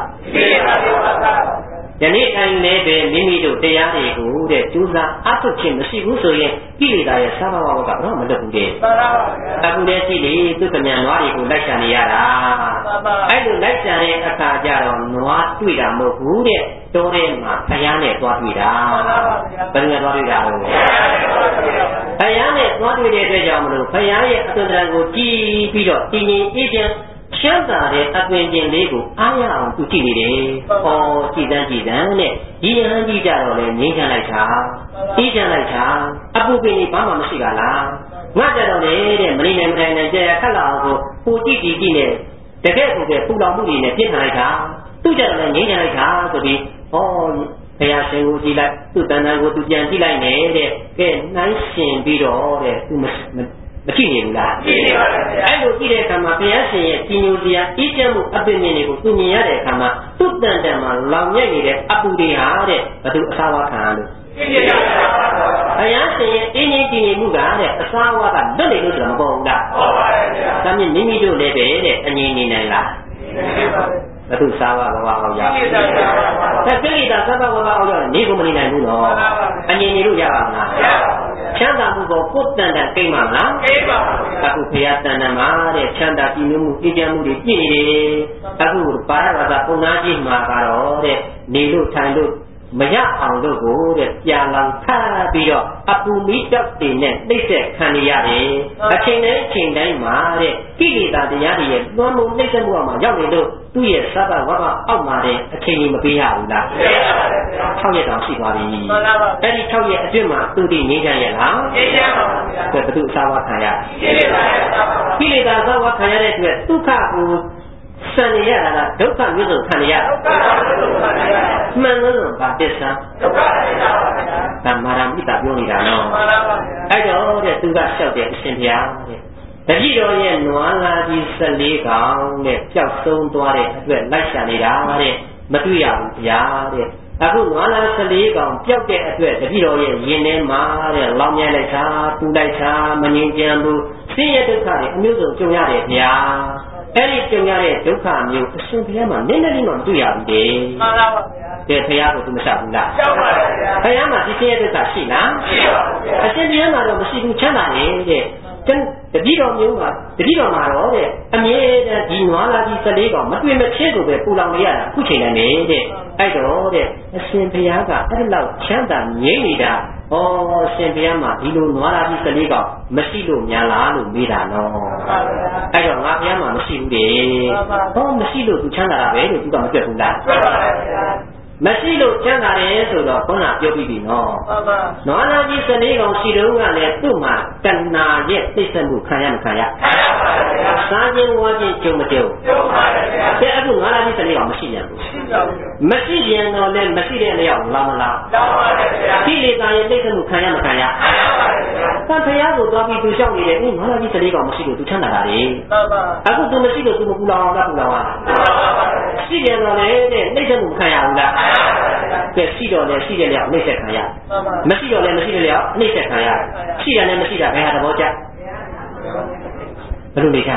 ယနေ့တိုင်းလည်းပဲမိမိတို့တရားတွေကိုတဲ့ကျူးစာအထုတ်ခြင်းမရှိဘူးဆိုရင်ကိလေသာရဲ့စားပါဝါကတော့မလွတ်ဘူးတဲ့အခုလည်းရှိလေသူကမြန်နွားတွေကိုလိုက်ရှာနေရတာအဲ့လိုလိုက်ရှာတဲ့အခါကျတော့နွားတွေ့တာမဟုတ်ဘူးတဲ့တိုးထဲမှာဖယားနဲ့သွားတွေ့တာဘယ်နဲ့သွားတွေ့တာလဲဖယားနဲ့သွားတွေ့တဲ့အတွက်ကြောင့်မလို့ဖယားရဲ့အသွင်တန်ကိုကြည်ပြီးတော့တည်ငြိမ်အေးချမ်းချမ်းသာတဲ့အသွင်ကျင်လေးကိုအားရအောင်သူကြည့်နေတယ်ကြည်တန်းနဲ့ဒီဟန်ကြီးကြတော့လေငြိမ်းချမ်းလိုက်တာအေးချမ်းလိုက်တာအပူပင်ကြီးဘာမှမရှိပါလားငါကြတော့လေတဲ့မနေနိုင်မထိုင်နိုင်ကြရခက်လာအောင်ကိုပူကြည့်နဲ့တကယ်ကိုပဲပူလောင်မှုတွေနဲ့ပြင်းထန်လိုက်တာသူကြတော့လေငြိမ်းချမ်းလိုက်တာဆိုပြီးဘုရားရှင်ကိုကြည့်လိုက်သူ့တန်တန်ကိုသူပြန်ကြည့်လိုက်နေတဲ့ကဲနှိုင်းရှင်ပြီးတော့တဲ့သူမကြည့်နေဘူးလားကြည့်နေပါဗျာအဲ့လိုကြည့်တဲ့အခါမှာဘုရားရှင်ရဲ့ကြီးညိုစရာအေးချမ်းမှုအပင်မြင်တွေကိုသူမြင်ရတဲ့အခါမှာသူ့တန်တန်မှာလောင်မြဲနေတဲ့အပူတွေဟာတဲ့ဘသူအစာဝါခံလို့ကြည့်နေပါဗျာဘုရားရှင်ရဲ့အင်းကြီးကြီးနေမှုကတဲ့အစာဝါကလွတ်နေလို့ဆိုတာမပေါ်ဘူးလားပေါ်ပါရဲ့ဗျာဒါမြင်မိမိတို့လည်းပဲတဲ့အငြိမ်နေနိုင်လားနေပါဗျာဘသူစားပါဘာအောင်ရကိလေသာစားပါဘာကိလေသာစားပါဘာအောင်ရနေကိုမနေနိုင်ဘူးနော်အငြိမ်နေလို့ရပါမလားရပါချမ်းသာမှုကိုကိုယ်တန်တန်ကိမ့်ပါမလားကိမ့်ပါဗျာအခုဘုရားတန်တန်မှာတဲ့ချမ်းသာကြည်ညိုမှုအေးချမ်းမှုတွေပြည့်နေတယ်အခုပါရဝါဒပုံနာကြီးမှာကတော့တဲ့နေလို့ထိုင်လို့မရအောင်လို့ကိုတဲ့ကြာလောင်ထပ်ပြီးတော့အပူမီးတောက်တင်နဲ့နှိမ့်ဆက်ခံရရတယ်အချိန်တိုင်းမှာတဲ့ကိလေသာတရားတွေရဲ့လွှမ်းမိုးနှိမ့်ဆက်မှုအောင်မှာရောက်နေလို့သူ့ရဲ့စပါးဝါအောက်မှာတဲ့အချိန်ကြီးမပေးရဘူးလားပေးရပါတယ်ဗျာ 6ရက်တောင်ရှိသွားပြီမှန်ပါပါအဲ့ဒီ6ရက်အတွင်းမှာသူဒီငြိမ်းချမ်းရလားငြိမ်းချမ်းပါဗျာဘယ်သူအစာဝါခံရကိလေသာရဲ့အစာဝါကိလေသာအစာဝါခံရတဲ့အတွက်ဒုက္ခကိုဆံရရတာဒုက္ခမျိုးစုံခံရဒုက္ခမျိုးစုံခံရမှန်လို့ဘာသစ္စာဒုက္ခသစ္စာပါဗျာဒါမာရမိတာပြောနေတာနော်မှန်ပါပါအဲ့တော့တဲ့သူကလျှောက်တဲ့အရှင်ဘုရားတဲ့တတိတော်ရဲ့နွားလာကြီး14ကောင်တဲ့ပျောက်ဆုံးသွားတဲ့အတွက်လိုက်ရှာနေတာတဲ့မတွေ့ရဘူးဗျာတဲ့အခုနွားလာ14ကောင်ပျောက်တဲ့အတွက်တတိတော်ရဲ့ရင်ထဲမှာတဲ့လောင်မြဲလိုက်တာပူလိုက်တာမငြိမ်ချမ်းဘူးဆင်းရဲဒုက္ခတွေအမျိုးစုံကြုံရတယ်ဗျာအဲ့ဒီကြုံရတဲ့ဒုက္ခမျိုးအရှင်ဘုရားမှာနည်းနည်းလေးမှမတွေ့ရဘူးတဲ့မှန်ပါပါဗျာတဲ့ဘုရားကသူမရှောက်ဘူးလားရှောက်ပါဗျာဘုရားမှာဒီဆင်းရဲဒုက္ခရှိလားရှိပါဘူးဗျာအရှင်ဘုရားမှာတော့မရှိဘူးချမ်းသာနေတဲ့တတိတော်မျိုးမှာတတိတော်မှာတော့တဲ့အမြဲတမ်းဒီနွားလာကြီး14ကောင်မတွေ့မချင်းကိုပဲပူလောင်နေရတာခုချိန်နဲ့တဲ့အဲ့တော့တဲ့အရှင်ဘုရားကအဲ့ဒီလောက်ချမ်းသာငြိမ်းနေတာအရှင်ဘုရားမှာဒီလိုနွားလာကြီး14ကောင်မရှိလို့များလားလို့မေးတာနော်အဲ့တော့ငါဘုရားမှာမရှိဘူးတဲ့မရှိလို့သူချမ်းသာတာပဲလို့သူကမပြတ်ဘူးလားမရှိလို့ချမ်းသာတယ်ဆိုတော့ခေါင်းကပြောပြီးပြီနော်နွားလာကြီး14ကောင်ရှိတော့ကလည်းသူ့မှာတဏှာရဲ့သိစက်မှုခံရမခံရစားခြင်းဝါခြင်းကြုံမကြုံတဲ့အခုနွားလာကြီး14ကောင်မရှိပြန်ဘူးမရှိပြန်တော့လည်းမရှိတဲ့အလျောက်လာမလားကိလေသာရဲ့သိစက်မှုခံရမခံရသံဖျားကိုသွားပြီးသူလျှောက်နေတယ်နွားလာကြီး14ကောင်မရှိလို့သူချမ်းသာတာလေအခုသူမရှိလို့သူမပူလောင်အောင်လားပူလောင်အောင်ရှိပြန်တော့လေတဲ့သိစက်မှုခံရဘူးလားကဲရှိတော့လည်းရှိတယ်လျောက်နှိမ့်ဆက်ခံရမရှိတော့လည်းမရှိတယ်လျောက်နှိမ့်ဆက်ခံရရှိတယ်လည်းမရှိတာဘယ်ဟာသဘောကျဘယ်လိုနေကြ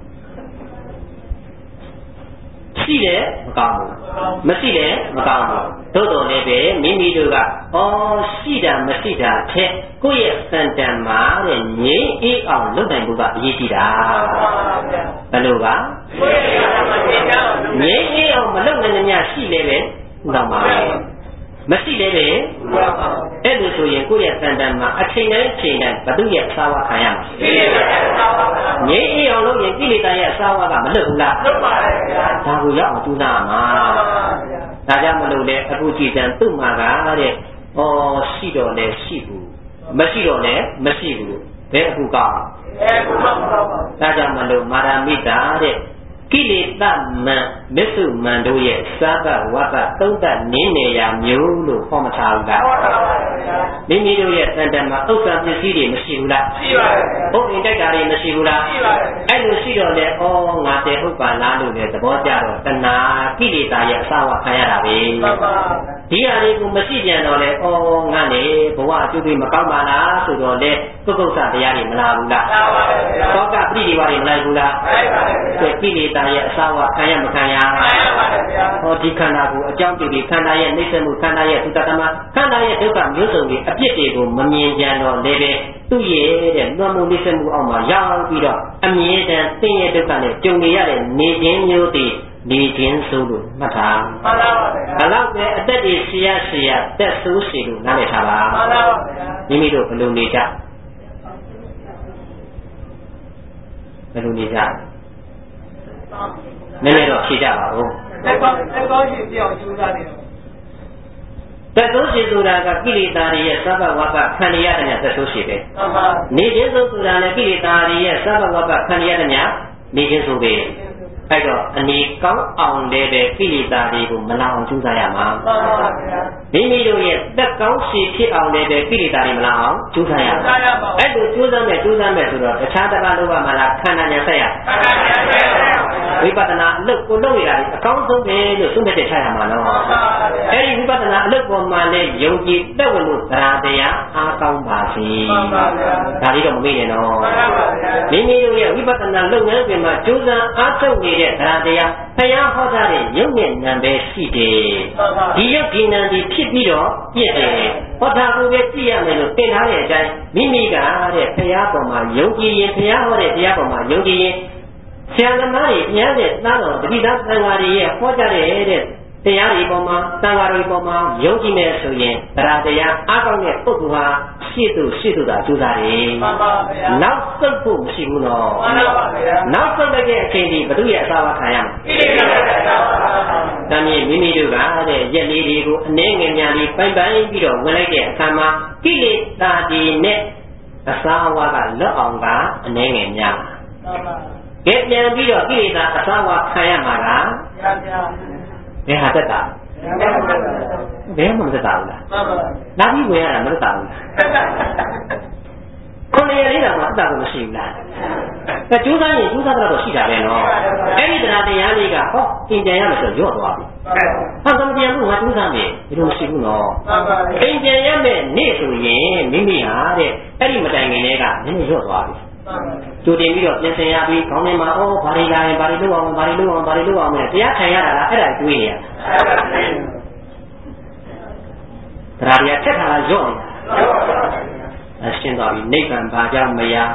ရှိတယ်မကောင်းဘူးမရှိတယ်မကောင်းဘူးသို့တော်လည်းပဲမိမိတို့ကရှိတာမရှိတာထက်ကိုယ့်ရဲ့စံတန်မှာတဲ့ငြိမ်းအေးအောင်လုပ်နိုင်ဖို့ကအရေးကြီးတာဘယ်လိုကငြိမ်းအေးအောင်မလုပ်နိုင်တဲ့ညရှိလဲပဲတော့ပါမရှိလည်းပဲအဲ့လိုဆိုရင်ကိုယ့်ရဲ့စံတန်မှာအချိန်တိုင်းဘသူရဲ့အစာဝါခံရမှာငြိမ်းအေးအောင်လုပ်ရင်ကိလေသာရဲ့အစာဝါကမလွတ်ဘူးလားလွတ်ပါရဲ့ဗျာဒါကိုရောက်အောင်ကြိုးစားမှာဒါကြောင့်မလို့လေအခုကြည်တန်သူ့မှာကတဲ့ရှိတော့လည်းရှိဘူးမရှိတော့လည်းမရှိဘူးဘယ်အခုကောင်းဒါကြောင့်မလို့မာရမိတာတဲ့ကိလေသာမန်မစ္စုမန်တို့ရဲ့စာဘဝကသုံးသပ်နင်းနေရမျိုးလို့ဟောမထားဘူးလားမိမိတို့ရဲ့တန်တမှာဥစ္စာပစ္စည်းတွေမရှိဘူးလားရှိပါတယ်ဘုံတိုက်တာတွေမရှိဘူးလားရှိပါတယ်အဲ့လိုရှိတော့လေငါတဲ့ဥပ္ပါလားလို့လည်းသဘောကျတော့တဏှာကိလေသာရဲ့အစာဝခံရတာပဲမှန်ပါဒီဟာတွေကိုမရှိပြန်တော့လေငါနဲ့ဘဝအကျိုးတွေမကောင်းပါလားဆိုတော့လေပုဂ္ဂုဆတရားတွေမလာဘူးလားလာပါဘူးဗျာသောကပရိဒီဝါတွေမလိုက်ဘူးလားလိုက်ပါတယ်ကိလေသာရဲ့အစာဝခံရမခံရခံရပါတယ်ဗျာဒီခန္ဓာကိုအကြောင်းတည်ပြီးခန္ဓာရဲ့နှိစ္စမှုခန္ဓာရဲ့သုတတမခန္ဓာရဲ့ဒုက္ခမျိုးစုံတွေအပြစ်တွေကိုမမြင်ကြတော့လေပဲသူ့ရဲ့တဲ့လွန်မှုနှိစ္စမှုအောက်မှာရောက်ပြီးတော့အမြဲတမ်းသိရဲ့ဒုက္ခနဲ့ကြုံနေရတဲ့နေခြင်းမျိုးတွေနေခြင်းဆိုလို့မှတ်ထားမှန်ပါပါဘယ်လောက်ပဲအသက်တွေရှည်ရတက်ဆိုးရှည်လို့နားလည်ထားပါမှန်ပါပါမိမိတို့ဘယ်လိုနေကြဘယ်လိုနေကြနည်းနည်းတော့ဖြေကြပါဦးတက်ကောင်းရှင်ပြောင်းကျူးစားတယ်တက်ဆိုးရှည်ဆိုတာကကိလေသာတွေရဲ့သဗ္ဗဝါပခံရတဲ့ညတက်ဆိုးရှည်ပဲမှန်ပါနေခြင်းဆိုဆိုတာလည်းကိလေသာတွေရဲ့သဗ္ဗဝါပခံရတဲ့ညနေခြင်းဆိုပဲအဲ့တော့အနေကောင်းအောင်လည်းပဲကိလေသာတွေကိုမလာအောင်ကျူးစားရမှာမှန်ပါဗျာမိမိတို့ရဲ့တက်ကောင်းရှည်ဖြစ်အောင်လည်းပဲကိလေသာတွေမလာအောင်ကျူးစားရမှာအဲ့လိုကျူးစားမယ်ဆိုတော့တခြားတစ်ပါးလောကမှာလားခန္ဓာညာဆက်ရခန္ဓာညာဆက်ဝိပဿနာအလုပ်ကိုလုပ်ရတာအကောင်းဆုံးပဲလို့သုံးသပ်ချရမှာနော်အဲ့ဒီဝိပဿနာအလုပ်ပေါ်မှာလည်းယုံကြည်သက်ဝင်လို့သရာတရားအားကောင်းပါစေဒါလေးတော့မမေ့နဲ့နော်မိမိတို့ရဲ့ဝိပဿနာလုပ်ငန်းတွေမှာကျိုးစားအားထုတ်နေတဲ့သရာတရားဘုရားဟောထားတဲ့ယုံနဲ့နံပဲရှိတယ်ဒီယုတ်ဒီနံဒီဖြစ်ပြီးတော့ပြည့်တယ်ဟောတာကိုပဲကြည့်ရမယ်လို့သင်ထားတဲ့အတိုင်းမိမိကတဲ့ဘုရားပေါ်မှာယုံကြည်ရင်ဘုရားဟောတဲ့တရားပေါ်မှာယုံကြည်ရင်ဆရာသမားတွေအများနဲ့သားတော်တတိသားသံဃာတွေရဲ့ဟောကြားတဲ့တရားတွေပေါ်မှာသံဃာတွေပေါ်မှာယုံကြည်နေဆိုရင်တရားအားကောင်းတဲ့ပုဂ္ဂိုလ်ဟာရှေ့သို့သာကြိုးစားတယ်မှန်ပါဗျာနောက်ဆုတ်ဖို့မရှိဘူးနော်မှန်ပါဗျာနောက်ဆုတ်တဲ့အချိန်ဒီဘုသူရဲ့အစာဝခံရမှာဣတိပါဗျာတမီးမိမိတို့ကတဲ့ရက်လေးတွေကိုအနှဲငယ်ညာလေးပိုင်ပြီးတော့ဝင်လိုက်တဲ့အခါမှာကိလေသာတွေနဲ့အစာဝကလွတ်အောင်ကအနှဲငယ်ညာမှန်ပါကဲပြန်ပြီးတော့ကိလေသာအစာဝခံရမှာလားဘယ်ဟာတက်တာဘယ်မှမတက်တာဘူးလားလာပြီးဝင်ရတာမတက်တာဘူးလားခုနေရလေးတော့မတက်တာကိုမရှိဘူးလားအဲကျိုးစားရင်ကျိုးစားတော့ရှိတာပဲနော်အဲ့ဒီတရားလေးကဟောသင်ပြန်ရမယ်ဆိုရော့သွားပြီဟာသမပြန်လို့ငါကျိုးစားမယ်ဒီလိုမရှိဘူးနော်သင်ပြန်ရမယ်နေ့ဆိုရင်မိမိဟာတဲ့အဲ့ဒီမတိုင်ခင်လေးကနည်းနည်းရော့သွားပြီကြိုတင်ပြီးတော့ပြင်ဆင်ရပြီးခေါင်းထဲမှာဘာတွေလာရင်ဘာတွေလုပ်အောင်မယ်တရားထိုင်ရတာလားအဲ့ဒါတွေးနေရတရားရချက်ထားလားရော့နေတာရှင်းသွားပြီနိဗ္ဗာန်ဘာကြောင့်မရ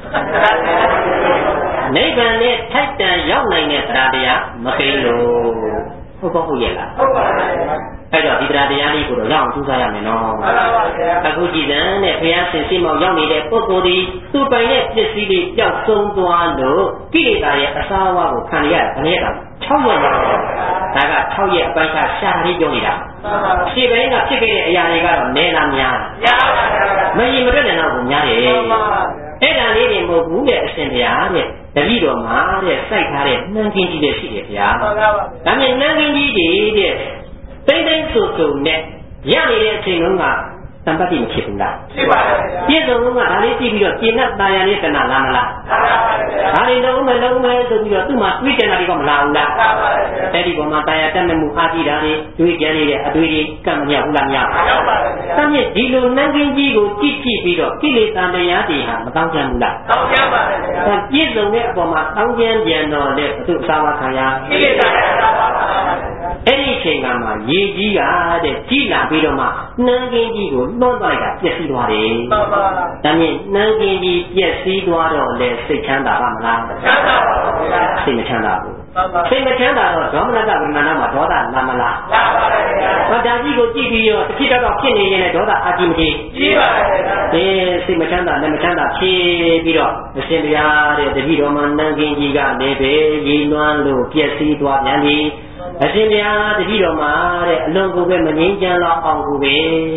နိဗ္ဗာန်နဲ့ထိုက်တန်ရောက်နိုင်တဲ့တရားမသိလို့ဟုတ်ရဲ့လားဟုတ်ပါဘူးအဲ့တော့ဒီတရားလေးကိုတော့ရအောင်ကြိုးစားရမယ်နော်မှန်ပါပါဗျာအခုကြည်တဲ့ဘုရားရှင်စိတ်မောင်ရောက်နေတဲ့ပုဂ္ဂိုလ်ဒီသူ့ပိုင်တဲ့ပစ္စည်းလေးပျောက်ဆုံးသွားလို့ကိလေသာရဲ့အစာဝါကိုခံရတဲ့ဘယ်နဲ့6ရက်ပါဒါက6ရက်အပိုင်းကရှာလေးပြောနေတာရှေ့ပိုင်းကဖြစ်ခဲ့တဲ့အရာတွေကတော့နည်းလားများမရင်မတွက်တဲ့နောက်ကိုများတယ်အဲ့ဒါလေးတွေမဟုတ်ဘူးတဲ့အရှင်ဘုရားတဲ့တတိတော်မှာတဲ့စိုက်ထားတဲ့နှမ်းကင်းကြီးတွေရှိတယ်ဗျာဒါမြင်နှမ်းကင်းကြီးတွေတဲ့တိတ်ဆိုနဲ့ရနေတဲ့အချိန်လုံးကသံပတ်တိမဖြစ်ဘူးလားဖြစ်ပါရဲ့ပြည့်စုံလုံးကဒါလေးကြည့်ပြီးတော့ကျင့်တတ်တရားလေးတဏှာလားမလားဒါလေးလုံးမယ်ဆိုပြီးတော့သူ့မှာတွေးကြတာတွေကမလာဘူးလားအဲ့ဒီပေါ်မှာတရားတတ်မှုအားကြည့်တာတွေကြံနေတဲ့အတွေ့တွေကမမြောက်ဘူးလားမြောက်ပါဘူး။ဒါမြင့်ဒီလိုနှံကင်းကြီးကိုကြည့်ပြီးတော့ကိလေသာတရားတွေဟာမတောင်းကြဘူးလားတောင်းကြပါရဲ့ဗျာပြည့်စုံတဲ့အပေါ်မှာတောင်းကြပြန်တော့လေဘုသူအစာဝခံရကိလေသာအဲ့ဒီအချိန်ကမှရေကြီးကတဲ့ကြီးလာပြီးတော့မှနှံကင်းကြီးကိုလွှတ်လိုက်တာပျက်စီးသွားတယ်။မှန်ပါပါ။ဒါမြင့်နှံကင်းကြီးပျက်စီးသွားတော့လေစိတ်ချမ်းသာပါမလား။ချမ်းသာပါဘူးဗျာ။စိတ်မချမ်းသာဘူး။မှန်ပါ။စိတ်မချမ်းသာတော့ဒေါမနတဝိမာနမှာဒေါသလာမလား။လာပါပါဗျာ။ဒါကြီးကိုကြည့်ပြီးတော့တစ်ဖြစ်တော့ဖြစ်နေရင်လည်းဒေါသအာကြီးမကြီး။ကြီးပါရဲ့ဗျာ။စိတ်မချမ်းသာလည်းမချမ်းသာဖြစ်ပြီးတော့အရှင်ဘုရားတဲ့တပည့်တော်မှာနှံကင်းကြီးကလည်းပဲရေလွှမ်းလို့ပျက်စီးသွားပြန်ပြီ။အရှင်ဘုရားတပည့်တော်မှာတဲ့အလွန်ကိုပဲမငြိမ်းချမ်းတော့အောင်ကိုပဲ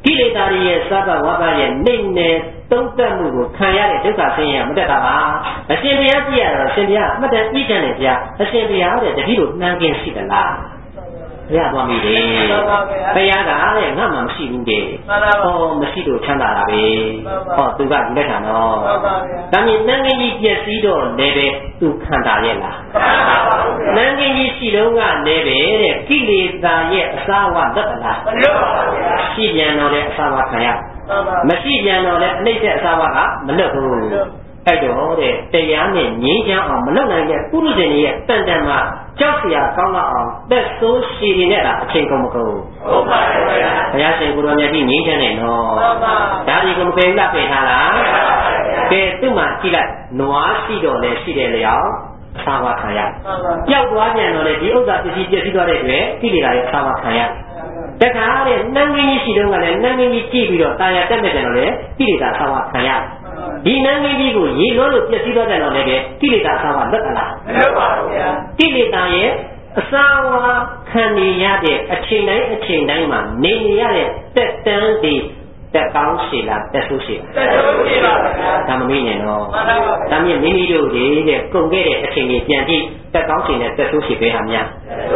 ကိလေသာတွေရဲ့စပါဝါပါရဲ့နေနဲ့သုံးသက်မှုကိုခံရတဲ့ဒုက္ခဆင်းရဲမတက်တာပါအရှင်ဘုရားကြည့်ရတော့အရှင်ဘုရားအမှတ်တမ်းပြီးတယ်လေဗျာအရှင်ဘုရားတဲ့တတိတို့နှမ်းကင်းရှိသလားဘုရားသွားမိတယ်ဘုရားကတဲ့ငါမှမရှိဘူးတဲ့ဟောမရှိလို့ချမ်းသာတာပဲဟောသူကဒီလက်ခံတော့ဒါမြင်နှမ်းကင်းကြီးပြည့်စည်တော့လည်းပဲသူခံတာရဲ့လားနှမ်းကင်းကြီးရှိတော့ကလည်းပဲတဲ့ကိလေသာရဲ့အစာဝတ်တတ်လားမလွတ်ပါဘူးရှိပြန်တော့တဲ့အစာဝတ်ခံရမရှိပြန်တော့လည်းအနှိမ့်တဲ့အစာဝတ်ကမလွတ်ဘူးအဲ့တော့တဲ့တရားနဲ့ငြိမ်းချမ်းအောင်မလုပ်နိုင်တဲ့ပုရုဇဉ်တွေရဲ့တန်တန်မှာကြောက်စရာကောင်းတော့အောင်သက်ဆိုးရှည်နေတာအချိန်ကုန်မကုန်ဟုတ်ပါဘူးဗျာဘုရားရှင်ကိုယ်တော်မြတ်ကြီးငြိမ်းချမ်းနေနော်ဟုတ်ပါဒါဒီကိုမပယ်လားပယ်ထားလားကဲသူ့မှာကြည့်လိုက်နွားရှိတော့လေရှိတယ်လျောက်အစာဝခံရပျောက်သွားပြန်တော့လေဒီဥစ္စာပစ္စည်းပြည့်စည်သွားတဲ့အတွက်ကိလေသာရဲ့အစာဝခံရတခါတဲ့နှမ်းကင်းကြီးရှိတော့ကလည်းနှမ်းကင်းကြီးကြည့်ပြီးတော့တာယာတက်မဲ့တယ်တော့လေကိလေသာအစာဝခံရဒီနှမ်းကင်းကြီးကိုရေလွှမ်းလို့ပြည့်စည်သွားတယ်တော့လည်းကိလေသာအစာဝလွတ်လားမလွတ်ပါဘူးဗျာကိလေသာရဲ့အစာဝခံနေရတဲ့အချိန်တိုင်းမှာနေရတဲ့တက်တန်းဒီတက်ကောင်းရှိလားတက်ဆိုးရှိလားတက်ဆိုးရှိပါဗျာဒါမမေ့နဲ့တော့ဒါမြင်မိမိတို့တွေတဲ့ကုန်ခဲ့တဲ့အချိန်ကြီးပြန်ကြည့်တက်ကောင်းရှိနဲ့တက်ဆိုးရှိပဲဟာများ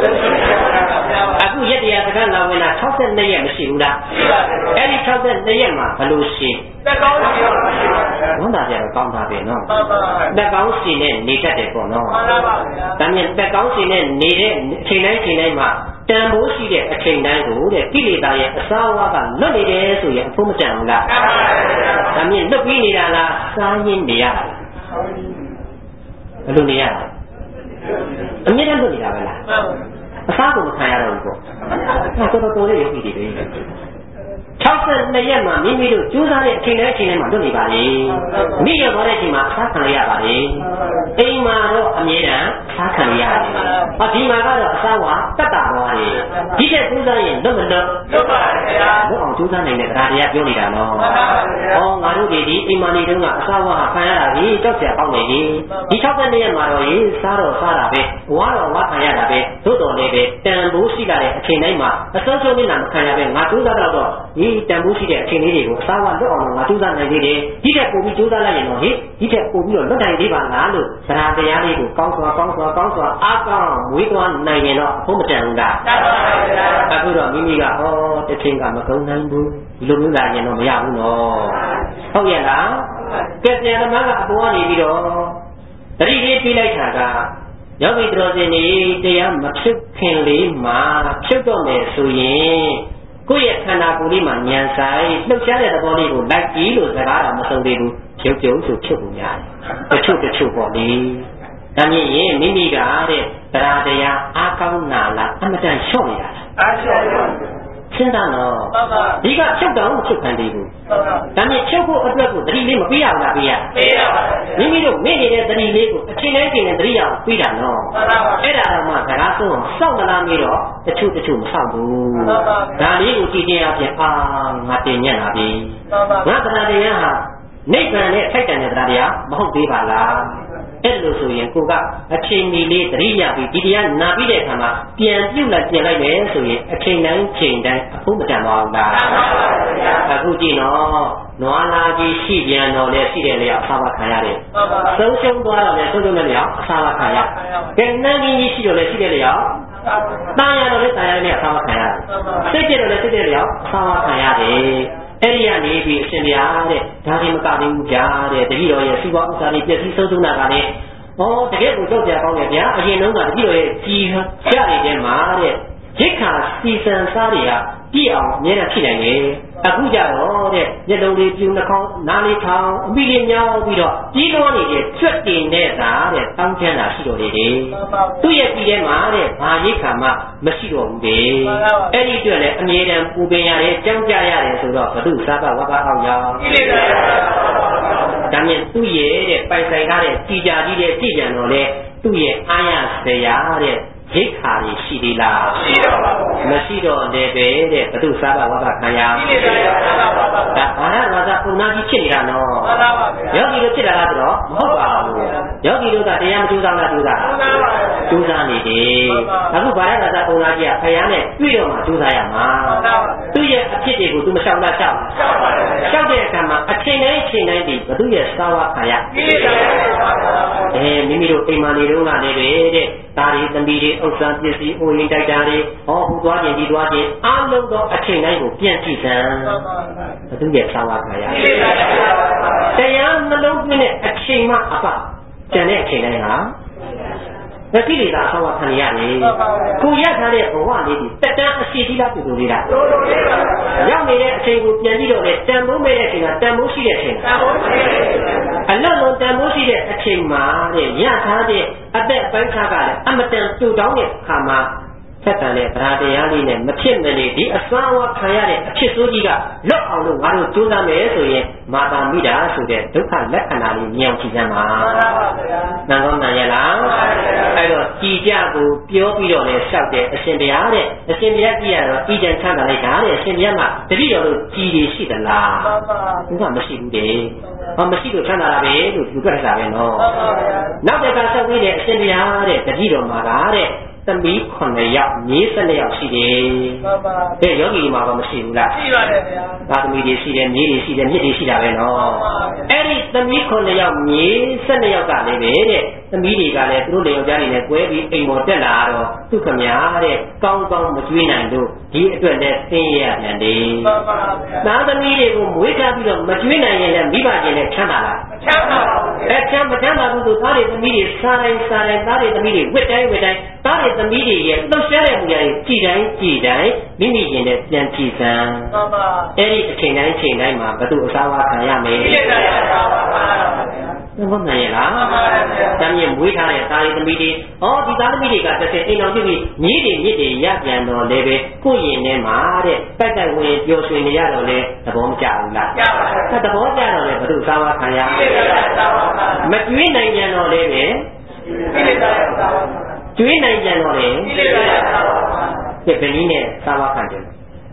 အခုရက်တရားစကားလာဝင်တာ62ရက်မရှိဘူးလားရှိပါဘူးအဲ့ဒီ62ရက်မှာဘယ်လိုရှိတက်ကောင်းရှိပါဝန်တာကြတော့ကောင်းတာပဲနော်တက်ကောင်းရှိနဲ့နေတတ်တယ်ပေါ့နော်မှန်ပါပါဗျာဒါမြင်တက်ကောင်းရှိနဲ့နေတဲ့အချိန်တိုင်းမှာတန်ဖိုးရှိတဲ့အချိန်တိုင်းကိုတဲ့ကိလေသာရဲ့အစာဝါးကလွတ်နေတယ်ဆိုရင်အဖို့မတန်ဘူးလားမှန်ပါပါဒါမြင်လွတ်ပြီးနေတာလားစားရင်းနေရတာဘယ်လိုနေရလဲအမြဲတမ်းလွတ်နေတာပဲလားမှန်ပါအစားကိုမခံရတော့ဘူးပေါ့တော်လေးရုပ်ပြီးတယ်62ရက်မှာမိမိတို့ကြိုးစားတဲ့အချိန်တိုင်းမှာလွတ်နေပါလေမိရသွားတဲ့အချိန်မှာအစားခံရပါလေအိမ်မှာတော့အမြဲတမ်းအစားခံရတယ်ဒီမှာကတော့အစားဝါတက်တာသွားတယ်ဒီတဲ့ကြိုးစားရင်လွတ်မလွတ်ပါဗျာလွတ်အောင်ကြိုးစားနိုင်တဲ့တရားပြောနေတာနော်ငါတို့ဒီအိမ်မှာနေတုန်းကအစားဝါခံရတာကြီးကြောက်ကြပေါက်နေပြီဒီ62ရက်မှာတော့စားတာပဲဝါတော့ဝါခံရတာပဲသို့တော်လည်းပဲတန်ဖိုးရှိလာတဲ့အချိန်တိုင်းမှာအဆုံးရှုံးနေတာမခံရပဲငါကြိုးစားတော့ဒီတန်ဖိုးရှိတဲ့အချိန်လေးတွေကိုအစားဝါလွတ်အောင်ငါကြိုးစားနိုင်သေးတယ်ဒီတဲ့ပို့ပြီးကြိုးစားလိုက်ရင်တော့ဒီတဲ့ပို့ပြီးတော့လွတ်နိုင်သေးပါလားလို့တရားလေးကိုကောင်းစွာအားကောင်းမွေးသွားနိုင်ရင်တော့ဘုမတန်ဘူးလားတန်ပါပါဗျာအခုတော့မိမိကတစ်ချိန်ကမကုန်နိုင်ဘူးလူမျိုးလာရင်တော့မရဘူးနော်ဟုတ်ရဲ့လားကဲပြန်သမားကအပေါ်ကနေပြီးတော့တတိလေးပြေးလိုက်တာကယောဂီတော်စင်တွေတရားမဖြစ်ခင်လေးမှာဖြစ်တော့မယ်ဆိုရင်ကိုယ့်ရဲ့ခန္ဓာကိုယ်လေးမှာဉာဏ်ဆိုင်လှုပ်ရှားတဲ့သဘောလေးကိုလိုက်ကြည့်လို့စကားတော့မဆုံးသေးဘူးပြုတ်ဆိုဖြစ်ပုံများတယ်တချို့ပေါ့လေဒါမြင်ရင်မိမိကတဲ့တရားအားကောင်းနာလားအမတန်လျှော့နေတာအားလျှော့ပါစဉ်းစားတော့ဒီကချုပ်တော့မချုပ်ခံသေးဘူးဒါမြင်ချုပ်ဖို့အတွက်ကိုသတိလေးမပေးရဘူးလားပေးရပါမိမိတို့မိနေတဲ့သတိလေးကိုအချိန်တိုင်းချိန်တိုင်းသတိရအောင်ပေးတာနော်အဲ့ဒါတော့မှစကားဆုံးစောင့်မလားမေးတော့တချို့မစောင့်ဘူးဒါလေးကိုကြည့်ခြင်းအပြင်ငါတင်ညံ့လာပြီငါတရားဟာနိဗ္ဗာန်နဲ့ထိုက်တန်တဲ့တရားမဟုတ်သေးပါလားအဲ့လိုဆိုရင်ကိုကအချိန်မီလေးသတိရပြီးဒီတရားနာပြီးတဲ့အခါမှာပြန်ပြုတ်လိုက်မယ်ဆိုရင်အချိန်တိုင်းအဖို့မတန်ပါဘူးလားအခုကြည့်နော်နွားလာကြီးရှိပြန်တော့လေရှိတယ်လေအစာဝခံရတယ်ဆုံးရှုံးသွားတော့လေဆုံးရှုံးတယ်လေအစာဝခံရကဲနန်းကြီးရှိတော့လေရှိတယ်လေတာရတော့လေတာရနဲ့အစာဝခံရတယ်စိတ်ကြတော့လေစိတ်တယ်လေအစာဝခံရတယ်အဲ့ဒီကနေပြီးအရှင်ဘုရားတဲ့ဒါကြီးမကသေးဘူးဗျာတဲ့တတိတော်ရဲ့စီးပွားဥစ္စာတွေပြည့်စည်ဆုံးတာကလည်းတကယ်ကိုကြောက်ကြကောင်းတယ်ဗျာအရင်တုန်းကတတိတော်ရဲ့ကြီးရနေတဲ့မှာတဲ့ရိတ်ခါစီစံစားတွေကပြည့်အောင်အများနဲ့ဖြစ်နိုင်တယ်အခုကြတော့တဲ့မျက်လုံးလေးပြူနှာခေါင်းနားလေးထောင်အမိလေးညောင်းပြီးတော့ကြီးလွန်နေတဲ့ကျွတ်တင်နေတာတဲ့တောင်းချမ်းတာရှိတော်တယ်သူ့ရဲ့ပြည်ထဲမှာတဲ့ဘာရိတ်ခါမှမရှိတော့ဘူးလေအဲ့ဒီအတွက်လည်းအမြဲတမ်းပူပင်ရတယ်ကြောက်ကြရတယ်ဆိုတော့ဘုသူစားပါဝါပါအောင်ရောဒါမြင်သူ့ရဲ့တဲ့ပိုင်ဆိုင်ထားတဲ့ကြည်ကြကြီးတဲ့ကြည်ကြံတော်လေသူ့ရဲ့အားရစရာတဲ့ရိတ်ခါတွေရှိသေးလားရှိတော့ပါဘူးမရှိတော့လည်းပဲတဲ့ဘုသူစားပါဝါပါခံရဒါဘာသာဝါစာပုံနာကြီးဖြစ်နေတာနော်မှန်ပါပါယောဂီတို့ဖြစ်တာလားဆိုတော့မဟုတ်ပါဘူးယောဂီတို့ကတရားမကြိုးစားလားကြိုးစားကြိုးစားနေတယ်အခုဘာသာဝါစာပုံနာကြီးကဖယားနဲ့တွေ့တော့မှကြိုးစားရမှာမှန်ပါပါသူ့ရဲ့အဖြစ်တွေကိုသူမလျှောက်လားလျှောက်တဲ့အခါမှာအချိန်တိုင်းဒီဘသူရဲ့စာဝါခံရမိမိတို့အိမ်မှာနေတော့ကလည်းတဲ့ဒါတွေသမီးတွေဥစ္စာပစ္စည်းအိုရင်တိုက်တာတွေဟောဟိုသွားခြင်းဒီသွားခြင်းအားလုံးသောအချိန်တိုင်းကိုပြန်ကြည့်စမ်းဘသူရဲ့စာဝါခံရတရားနှလုံးသွင်းတဲ့အချိန်မှအပကျန်တဲ့အချိန်တိုင်းဟာဒါကိလေသာအဆောက်အခံရတယ်ကိုရထားတဲ့ဘဝလေးဒီတက်တန်းအရှိတိလားတူတူလေးလားရောက်နေတဲ့အချိန်ကိုပြန်ပြီးတော့လေတန်ဖိုးမဲ့တဲ့အချိန်ကတန်ဖိုးရှိတဲ့အချိန်အလုံးလုံးတန်ဖိုးရှိတဲ့အချိန်မှာတဲ့ရထားတဲ့အသက်ပိုင်းခြားကလည်းအမတန်တူတောင်းတဲ့ခါမှာဆက်တန်တဲ့တရားတရားလေးနဲ့မဖြစ်မနေဒီအစွမ်းအဝခံရတဲ့အဖြစ်ဆိုးကြီးကလွတ်အောင်လို့ငါတို့ကြိုးစားမယ်ဆိုရင်မာတာမိတာဆိုတဲ့ဒုက္ခလက္ခဏာလေးမြင်အောင်ကြည့်စမ်းပါမှန်ကောင်းမှန်ရဲ့လားအဲ့တော့ကြည်ကြကိုပြောပြီးတော့လည်းလျှောက်တယ်အရှင်ဘုရားတဲ့အရှင်ဘုရားကြည်ရတော့ဤတန်ချမ်းသာလိုက်တာတဲ့အရှင်ဘုရားကတတိတော်လို့ကြည်ရရှိသလားသူကမရှိဘူးတဲ့မရှိလို့ချမ်းသာတာပဲလို့သူကတည်းကပဲနော်နောက်တစ်ခါဆက်ပြီးတဲ့အရှင်ဘုရားတဲ့တတိတော်မှာကတဲ့သမီး9ယောက်မြေး12ယောက်ရှိတယ်။တဲ့ယောဂီမှာတော့မရှိဘူးလား။ရှိပါတယ်ဗျာ။သားသမီးတွေရှိတယ်မြေးတွေရှိတယ်မြစ်တွေရှိတာပဲနော်။အဲ့ဒီသမီး9ယောက်မြေး12ယောက်ကလည်းပဲတဲ့သမီးတွေကလည်းသူတို့လေယောက်ျားတွေနဲ့ကွဲပြီးအိမ်ပေါ်တက်လာတော့သူခမညာတဲ့ကောင်းကောင်းမကျွေးနိုင်လို့ဒီအတွက်လည်းသိရပြန်တယ်။သားသမီးတွေကိုမွေးထားပြီးတော့မကျွေးနိုင်ရင်လည်းမိဘချင်းနဲ့ချမ်းသာလား။ချမ်းသာပါဘူး။ချမ်းသာဘူးဆိုသားတွေသမီးတွေစားတိုင်းသားတွေသမီးတွေဝတ်တိုင်းသားတွေသမီးတွေရဲ့လှုပ်ရှားတဲ့နေရာတွေကြည်တိုင်းမိမိရင်နဲ့ပြန်ကြည့်စမ်းအဲ့ဒီအချိန်တိုင်းမှာဘသူအစားဝါခံရမယ်ဘုရားရဲ့လားတမ်းရင်မွေးထားတဲ့သားရီသမီးတွေဒီသားသမီးတွေကတစ်ဆက်အိမ်တော်ပြုပြီးမြည်တွေရပြန်တော့လည်းပဲကိုယ့်ရင်ထဲမှာတဲ့တိုက်ဝင်ပျော်ရွှင်နေရတော့လေသဘောမကျဘူးလားကျပါဘူးသဘောကျတော့လေဘသူအစားဝါခံရမကျွေးနိုင်ကြတော့လည်းပဲကျွေးနိုင်ကြတော့လေဒီပင်ကြီးနဲ့သာဝခံတယ်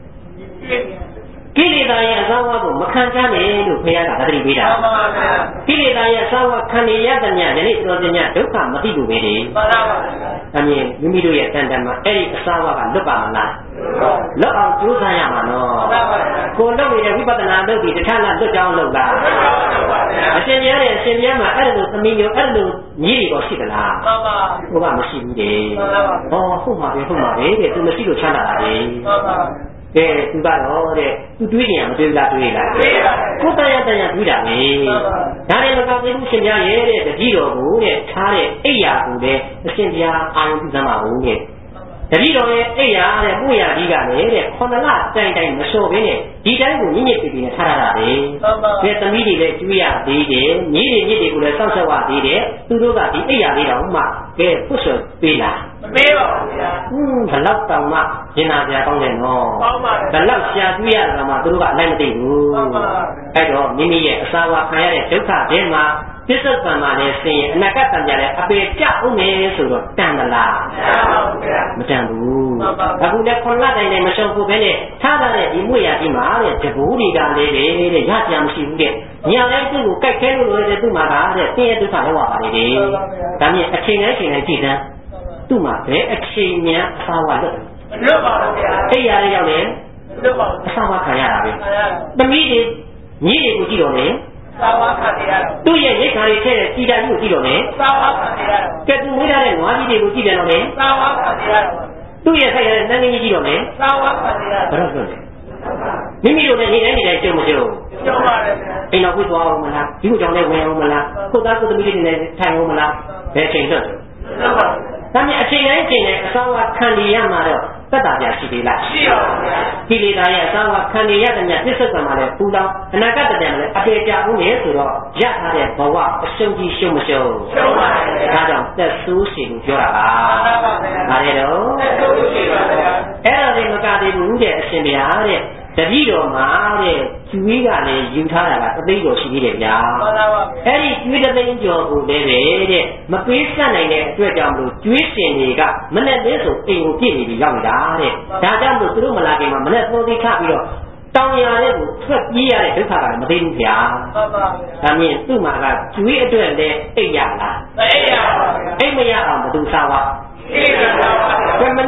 ကိလေသာရဲ့အစာဝါကိုမခံကြနဲ့လို့ဘုရားကသတိပေးတာကိလေသာရဲ့အစာဝါခံရရတဲ့ညယနေ့တော်တဲ့ညဒုက္ခမသိဘူးပဲလေမှန်ပါပါအမြင်မိမိတို့ရဲ့တန်တန်မှာအဲ့ဒီအစာဝါကလွတ်ပါမလားလွတ်အောင်ကြိုးစားရမှာနော်ကိုလုပ်နေတဲ့ဝိပဿနာလုပ်ပြီးတခြားလားလွတ်ကြောင်းလုပ်လားအရှင်များနဲ့အရှင်များမှာအဲ့လိုသမီးမျိုးအဲ့လိုညီးတွေတော့ရှိသလားမှန်ပါဘုရားမရှိဘူးတဲ့ဟုတ်မှာပဲတဲ့သူမရှိလို့ချမ်းသာတာလေမှန်ပါသူကတော့တဲ့သူတွေးနေရမတွေးလားတွေးလားကိုယ်တရားတွေးတာပဲဒါနဲ့မကောင်းဘူးရှင်များရဲ့တဲ့တတိတော်ကိုတဲ့ထားတဲ့အိယာကိုလည်းအရှင်ဘုရားအာရုံပြုစမ်းပါဦးတဲ့တတိတော်ရဲ့အိယာတဲ့ကိုရကြီးကလည်းတဲ့9လတိုင်မလျှော့ဘဲနဲ့ဒီတိုင်းကိုညစ်ပြီးနဲ့ထားရတာပဲဒီသမီးတွေလည်းကျွေးရသေးတယ်ညီးတွေကိုလည်းစောင့်ရှောက်ရသေးတယ်သူတို့ကဒီအိယာလေးတော့မှဖွတ်ဆော်ပေးလားမပေးပါဘူးဗျာဘလောက်တောင်မှရင်နာပြကောင်းတယ်နော်ကောင်းပါတယ်ဘလောက်ရှာကျွေးရတာမှသူတို့ကအလိုက်မသိဘူးအဲ့တော့မိမိရဲ့အစာဝါခံရတဲ့ဒုက္ခတွေမှာပစ္စုပန်မှာလည်းဆင်းရဲအနာဂတ်တန်ကြလည်းအပေကြအောင်မယ်ဆိုတော့တန်မလားမတန်ဘူးအခုလည်း9လတိုင်နဲ့မရှောင်ဖို့ပဲနဲ့ထားတဲ့ဒီမွေရကြီးမှာတဲ့တကူတွေကလည်းတဲ့ရကြမရှိဘူးတဲ့ညာလည်းသူ့ကိုကြိုက်ခဲလို့လည်းသူ့မှာကတဲ့ဆင်းရဲဒုက္ခလောက်ပါလေတဲ့ဒါမြင်အချိန်တိုင်းကြည့်စမ်းသူ့မှာဘယ်အချိန်များအစာဝါလွတ်ပါဘူးဗျာအဲ့ရတဲ့ရောက်လေလွတ်ပါဘူးအစာဝါခံရတာပဲသမီးတွေညီးတွေကိုကြည့်တော့လေသာဝခံရတော့သူ့ရဲ့ရိတ်ခါတွေထဲတဲ့ကြည်တာကြီးကိုကြည့်တော့လေသာဝခံရတော့ကဲသူမွေးထားတဲ့နွားကြီးတွေကိုကြည့်တယ်တော့လေသာဝခံရတော့သူ့ရဲ့ဆိုင်ရတဲ့နန်းကြီးကြည့်တော့လေသာဝခံရတော့ဘယ်တော့ဆိုလဲမိမိတို့နဲ့နေတိုင်းကြုံမကြုံပါတယ်အိမ်တော်ကိုသွားအောင်မလားဒီကိုကြောင့်လည်းဝင်အောင်မလားကိုသားကိုသမီးတွေနဲ့ထိုင်အောင်မလားဘယ်ချိန်တော့ဒါနဲ့အချိန်တိုင်းအစာဝခံရမှာတော့သက်တာပြရှိသေးလားရှိပါဘူးဗျာကိလေသာရဲ့အစာဝခံရတဲ့ညပစ္စုပန်မှာလည်းပူလောင်အနာဂတ်တည်းမှာလည်းအပေကြဦးနေဆိုတော့ရထားတဲ့ဘဝအရှုံးကြီးရှုံးမရှုံးရှုံးပါဗျာဒါကြောင့်သက်ဆိုးရှင်ကိုပြောတာပါမှန်ပါဗျာဒါလည်းတော့သက်ဆိုးရှင်ပါဗျာအဲ့ဒါတွေမကသေးဘူးတဲ့အရှင်ဘုရားတဲ့တတိတော်မှာတဲ့ကျွေးကလည်းယူထားတာက3သိန်းကျော်ရှိသေးတယ်ဗျာမှန်ပါပါအဲ့ဒီကျွေး3သိန်းကျော်ကိုလည်းပဲတဲ့မပေးဆက်နိုင်တဲ့အတွက်ကြောင့်မလို့ကျွေးရှင်တွေကမနဲ့သေးဆိုအိမ်ကိုပြည့်နေပြီးရောက်နေတာတဲ့ဒါကြောင့်မို့သူတို့မလာခင်မှာမနဲ့သုံးသိခပြီးတော့တောင်ရတဲ့ကိုထွက်ပြေးရတဲ့ဒုက္ခကလည်းမသိဘူးဗျာမှန်ပါဗျာဒါမြင်သူ့မှာကကျွေးအတွက်လည်းအိတ်ရလားမအိတ်ရပါဘူးအိတ်မရအောင်ဘယ်သူစားပါအိတ်ရပါဘူးမနဲ့